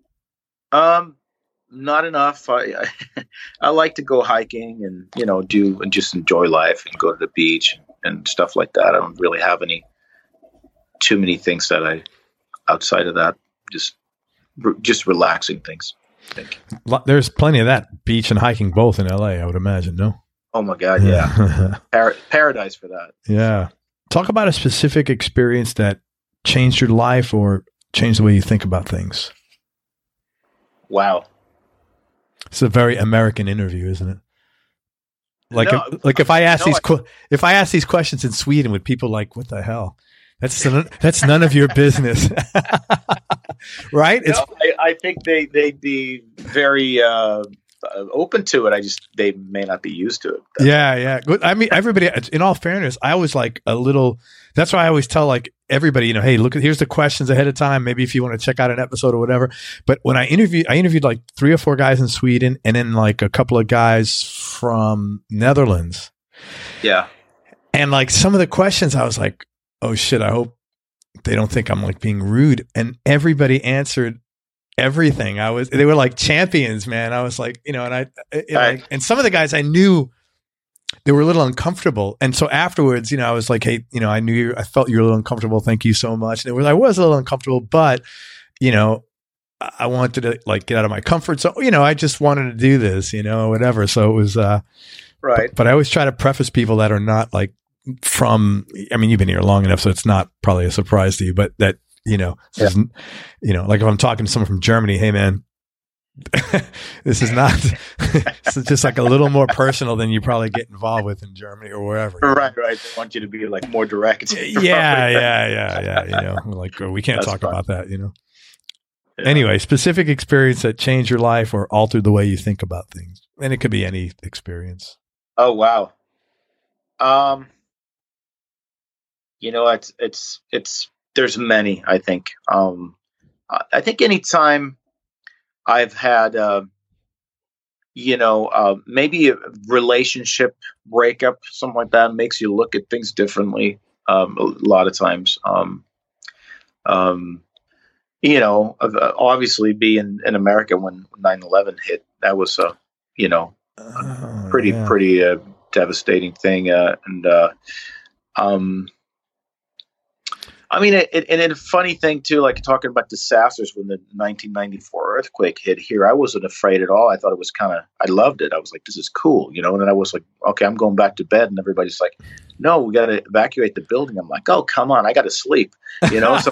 S2: Not enough. I like to go hiking and do and just enjoy life and go to the beach and stuff like that. I don't really have too many things that I outside of that. Just relaxing things. I think.
S1: There's plenty of that, beach and hiking both in LA, I would imagine. No.
S2: Oh my God, yeah. Paradise for that.
S1: Yeah. Talk about a specific experience that changed your life or changed the way you think about things.
S2: Wow.
S1: It's a very American interview, isn't it? If I ask these questions in Sweden, would people like, what the hell? That's none of your business. Right?
S2: I think they'd be very open to it. They may not be used to it.
S1: Yeah. I mean, everybody, in all fairness, I always like a little, that's why I always tell like everybody, hey, here's the questions ahead of time. Maybe if you want to check out an episode or whatever. But when I interviewed like 3 or 4 guys in Sweden and then like a couple of guys from Netherlands. Yeah. And like some of the questions I was like, oh shit, I hope they don't think I'm like being rude. And everybody answered everything. They were like champions, man. I was like, and some of the guys I knew, they were a little uncomfortable. And so afterwards, I was like, hey, I felt you were a little uncomfortable. Thank you so much. And I was a little uncomfortable, but, I wanted to like get out of my comfort zone. I just wanted to do this, whatever. So it was, right. But I always try to preface people that are not like you've been here long enough, so it's not probably a surprise to you, but that, like if I'm talking to someone from Germany, hey man, this is just like a little more personal than you probably get involved with in Germany or wherever.
S2: Right. They want you to be like more direct.
S1: Yeah. Like, we can't talk about that, Yeah. Anyway, specific experience that changed your life or altered the way you think about things. And it could be any experience.
S2: Oh, wow. It's there's many, I think. I think anytime I've had, maybe a relationship breakup, something like that, makes you look at things differently. A lot of times, obviously being in America when 9/11 hit, that was pretty devastating thing. I mean, and a funny thing too, like talking about disasters when the 1994 earthquake hit here, I wasn't afraid at all. I thought it was I loved it. I was like, this is cool, And then I was like, okay, I'm going back to bed, and everybody's like, no, we got to evacuate the building. I'm like, oh, come on, I got to sleep, So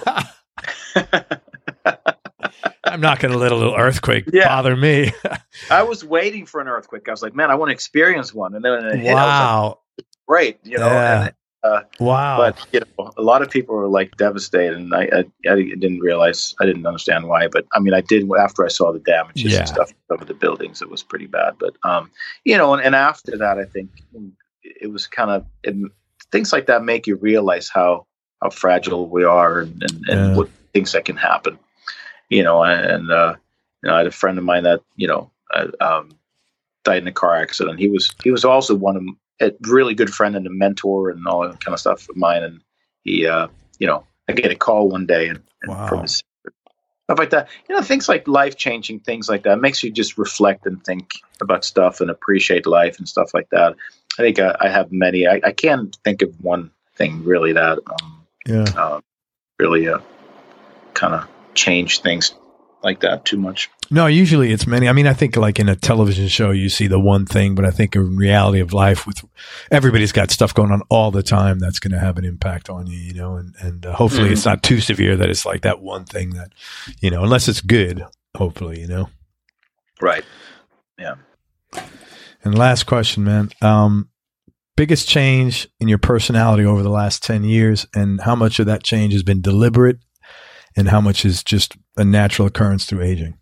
S1: I'm not going to let a little earthquake bother me.
S2: I was waiting for an earthquake. I was like, man, I want to experience one, and then it hit.
S1: Wow,
S2: Great,
S1: Wow.
S2: But a lot of people were like devastated, and I didn't realize, I didn't understand why. But I mean, I did after I saw the damages and stuff of the buildings. It was pretty bad. But and after that, I think it was kind of things like that make you realize how fragile we are and what things that can happen. I had a friend of mine that died in a car accident. He was also a really good friend and a mentor and all that kind of stuff of mine. And he, I get a call one day and from his stuff like that. Things like life-changing things like that makes you just reflect and think about stuff and appreciate life and stuff like that. I think I have many. I can't think of one thing really that really kind of changed things like that too much.
S1: No, usually it's many. I mean, I think like in a television show, you see the one thing, but I think in reality of life, with everybody's got stuff going on all the time, that's going to have an impact on you, and hopefully it's not too severe that it's like that one thing that, unless it's good, hopefully,
S2: Right. Yeah.
S1: And last question, man. Biggest change in your personality over the last 10 years, and how much of that change has been deliberate and how much is just a natural occurrence through aging?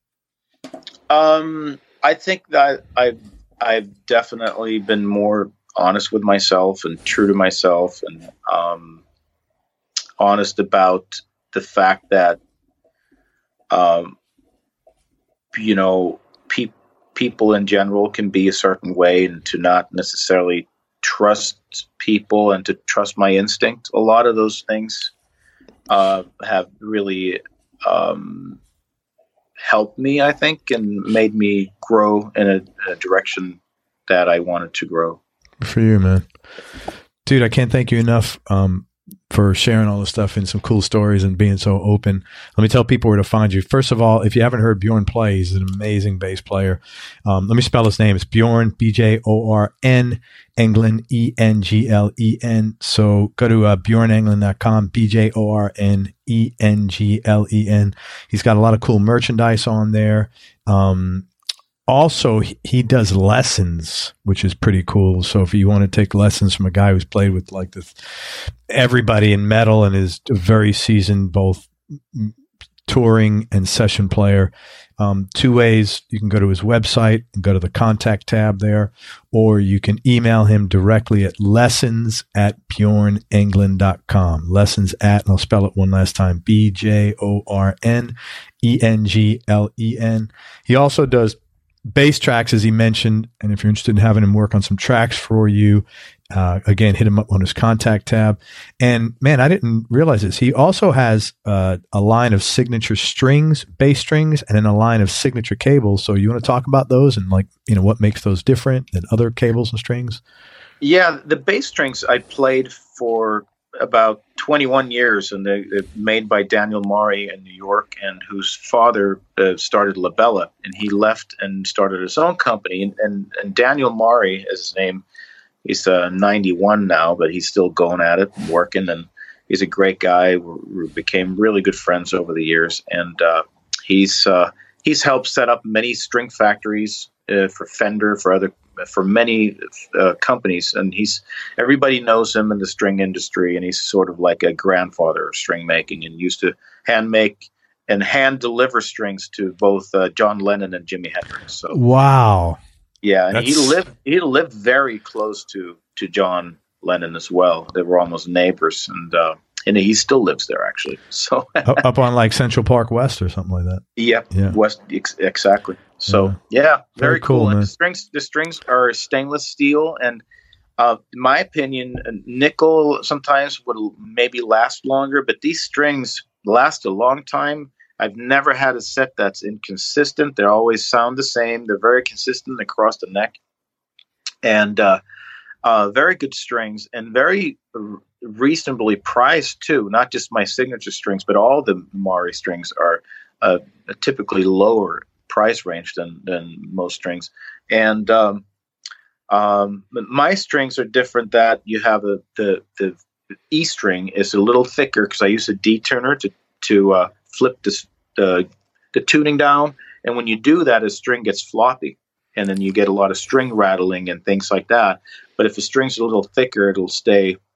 S2: I think that I've definitely been more honest with myself and true to myself, and honest about the fact that people in general can be a certain way, and to not necessarily trust people and to trust my instinct. A lot of those things have really helped me, I think, and made me grow in a direction that I wanted to grow.
S1: Good for you, man. Dude, I can't thank you enough for sharing all this stuff and some cool stories and being so open. Let me tell people where to find you. First of all, if you haven't heard Bjorn play, he's an amazing bass player. Let me spell his name. It's Bjorn, Bjorn, Englund, Englen. So go to bjornenglund.com, Bjornenglen. He's got a lot of cool merchandise on there. Also, he does lessons, which is pretty cool. So if you want to take lessons from a guy who's played with like everybody in metal and is a very seasoned, both touring and session player, two ways. You can go to his website and go to the contact tab there, or you can email him directly at lessons@bjornenglund.com. Lessons at, and I'll spell it one last time, BJORNENGLEN. He also does bass tracks, as he mentioned, and if you're interested in having him work on some tracks for you, again, hit him up on his contact tab. And man, I didn't realize this. He also has a line of signature strings, bass strings, and then a line of signature cables. So you want to talk about those and what makes those different than other cables and strings?
S2: Yeah, the bass strings I played for about 21 years, and they're made by Daniel Maury in New York, and whose father started La Bella, and he left and started his own company. And Daniel Maury is his name. He's 91 now, but he's still going at it and working, and he's a great guy. We became really good friends over the years, and he's helped set up many string factories for Fender, for many companies, and everybody knows him in the string industry, and he's sort of like a grandfather of string making, and used to hand make and hand deliver strings to both John Lennon and Jimi Hendrix. So
S1: wow,
S2: yeah, and he lived very close to John Lennon as well. They were almost neighbors, and he still lives there actually. So
S1: up on like Central Park West or something like that.
S2: Yep, yeah, West exactly. So yeah, very cool. And the strings are stainless steel, and in my opinion, nickel sometimes would maybe last longer, but these strings last a long time. I've never had a set that's inconsistent. They always sound the same. They're very consistent across the neck, and very good strings, and very reasonably priced too. Not just my signature strings, but all the Maury strings are typically lower price range than most strings. And my strings are different. That you have the E string is a little thicker because I use a D tuner to flip the tuning down, and when you do that, a string gets floppy, and then you get a lot of string rattling and things like that. But if the string's a little thicker, it'll stay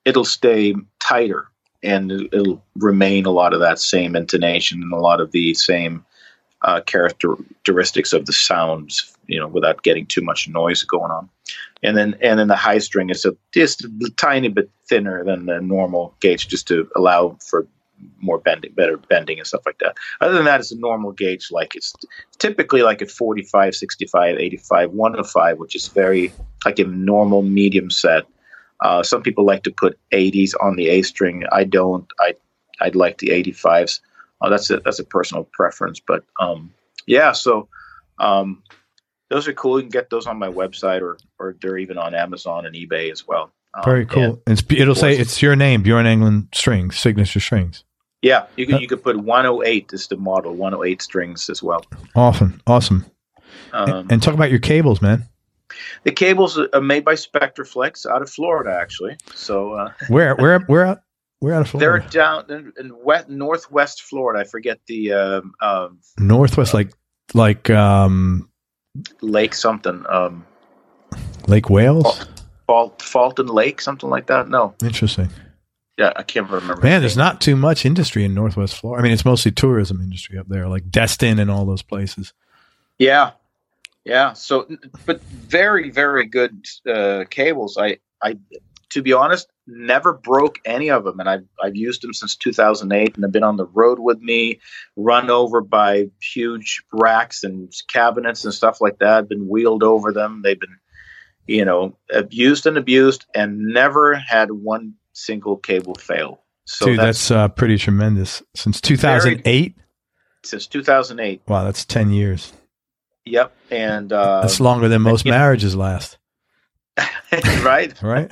S2: it'll stay tighter, and it'll remain a lot of that same intonation and a lot of the same characteristics of the sounds, without getting too much noise going on. And then the high string is just a tiny bit thinner than the normal gauge, just to allow for more better bending and stuff like that. Other than that, it's a normal gauge. Like it's typically like a 45, 65, 85, 105, which is very like a normal medium set. Some people like to put 80s on the A string. I don't. I'd like the 85s. That's a personal preference, but yeah. So those are cool. You can get those on my website, or they're even on Amazon and eBay as well.
S1: Very cool. It'll say it's your name, Bjorn Englund Strings, Signature Strings.
S2: Yeah, you could put 108 as the model, 108 strings as well.
S1: Awesome. And talk about your cables, man.
S2: The cables are made by Spectraflex out of Florida, actually. So
S1: where out of Florida?
S2: They're down in northwest Florida. I forget the
S1: northwest, like
S2: Lake something.
S1: Lake Wales?
S2: Fulton Lake, something like that. No.
S1: Interesting.
S2: Yeah, I can't remember.
S1: Man, there's not too much industry in Northwest Florida. I mean, it's mostly tourism industry up there, like Destin and all those places.
S2: Yeah. So, but very, very good cables. I, to be honest, never broke any of them, and I've used them since 2008, and they've been on the road with me, run over by huge racks and cabinets and stuff like that. I've been wheeled over them. They've been, abused and never had one single cable fail. So
S1: dude, that's pretty tremendous. Since 2008?
S2: Since 2008.
S1: Wow, that's 10 years.
S2: Yep. And
S1: that's longer than most marriages last.
S2: Right?
S1: Right?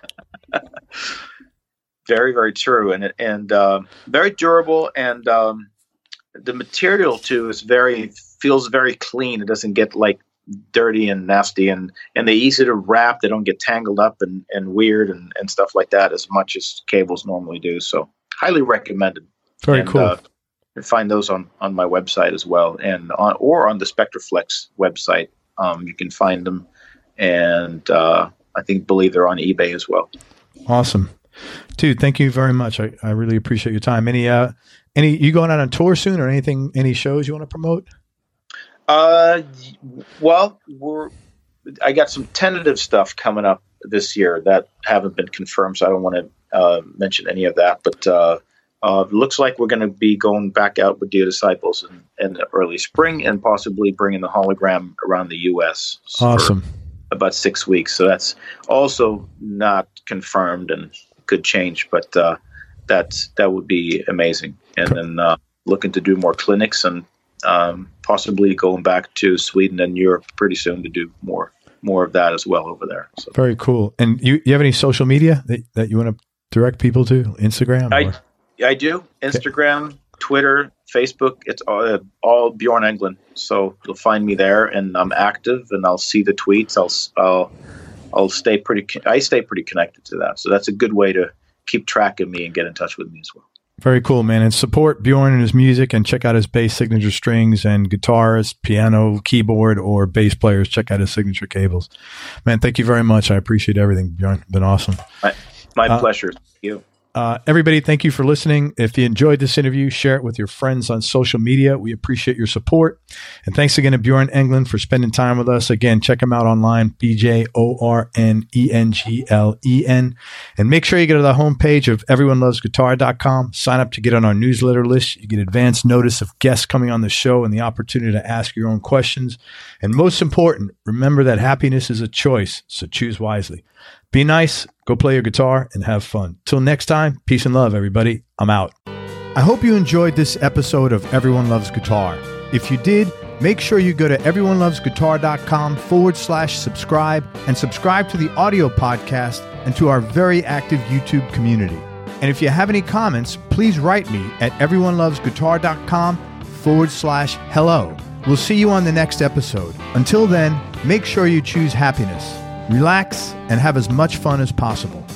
S2: Very, very true. And very durable, and the material too feels very clean. It doesn't get like dirty and nasty, and they're easy to wrap. They don't get tangled up and weird and stuff like that as much as cables normally do. So highly recommended.
S1: Very cool.
S2: You find those on my website as well, and on the Spectraflex website. You can find them, and I believe they're on eBay as well.
S1: Awesome, dude. Thank you very much. I really appreciate your time. Any you going out on tour soon, or anything? Any shows you want to promote?
S2: Well, I got some tentative stuff coming up this year that haven't been confirmed, so I don't want to mention any of that. But it looks like we're going to be going back out with Dear Disciples in the early spring, and possibly bringing the hologram around the U.S.
S1: Awesome.
S2: For about 6 weeks. So that's also not confirmed and could change, but that would be amazing. And then looking to do more clinics, and possibly going back to Sweden and Europe pretty soon to do more of that as well over there. So.
S1: Very cool. And you have any social media that you want to direct people to? Instagram?
S2: I do. Instagram, Twitter, Facebook. It's all Bjorn Englund. So you'll find me there, and I'm active, and I'll see the tweets. I stay pretty connected to that. So that's a good way to keep track of me and get in touch with me as well.
S1: Very cool, man. And support Bjorn and his music, and check out his bass Signature Strings, and guitarists, piano, keyboard, or bass players. Check out his Signature cables. Man, thank you very much. I appreciate everything, Bjorn. Been awesome.
S2: My pleasure. Thank you.
S1: Everybody, thank you for listening. If you enjoyed this interview, share it with your friends on social media. We appreciate your support. And thanks again to Bjorn Englund for spending time with us. Again, check him out online, BJORNENGLEN. And make sure you go to the homepage of everyonelovesguitar.com. Sign up to get on our newsletter list. You get advance notice of guests coming on the show and the opportunity to ask your own questions. And most important, remember that happiness is a choice, so choose wisely. Be nice, go play your guitar, and have fun. Till next time, peace and love, everybody. I'm out. I hope you enjoyed this episode of Everyone Loves Guitar. If you did, make sure you go to everyonelovesguitar.com/subscribe and subscribe to the audio podcast and to our very active YouTube community. And if you have any comments, please write me at everyonelovesguitar.com/hello. We'll see you on the next episode. Until then, make sure you choose happiness. Relax and have as much fun as possible.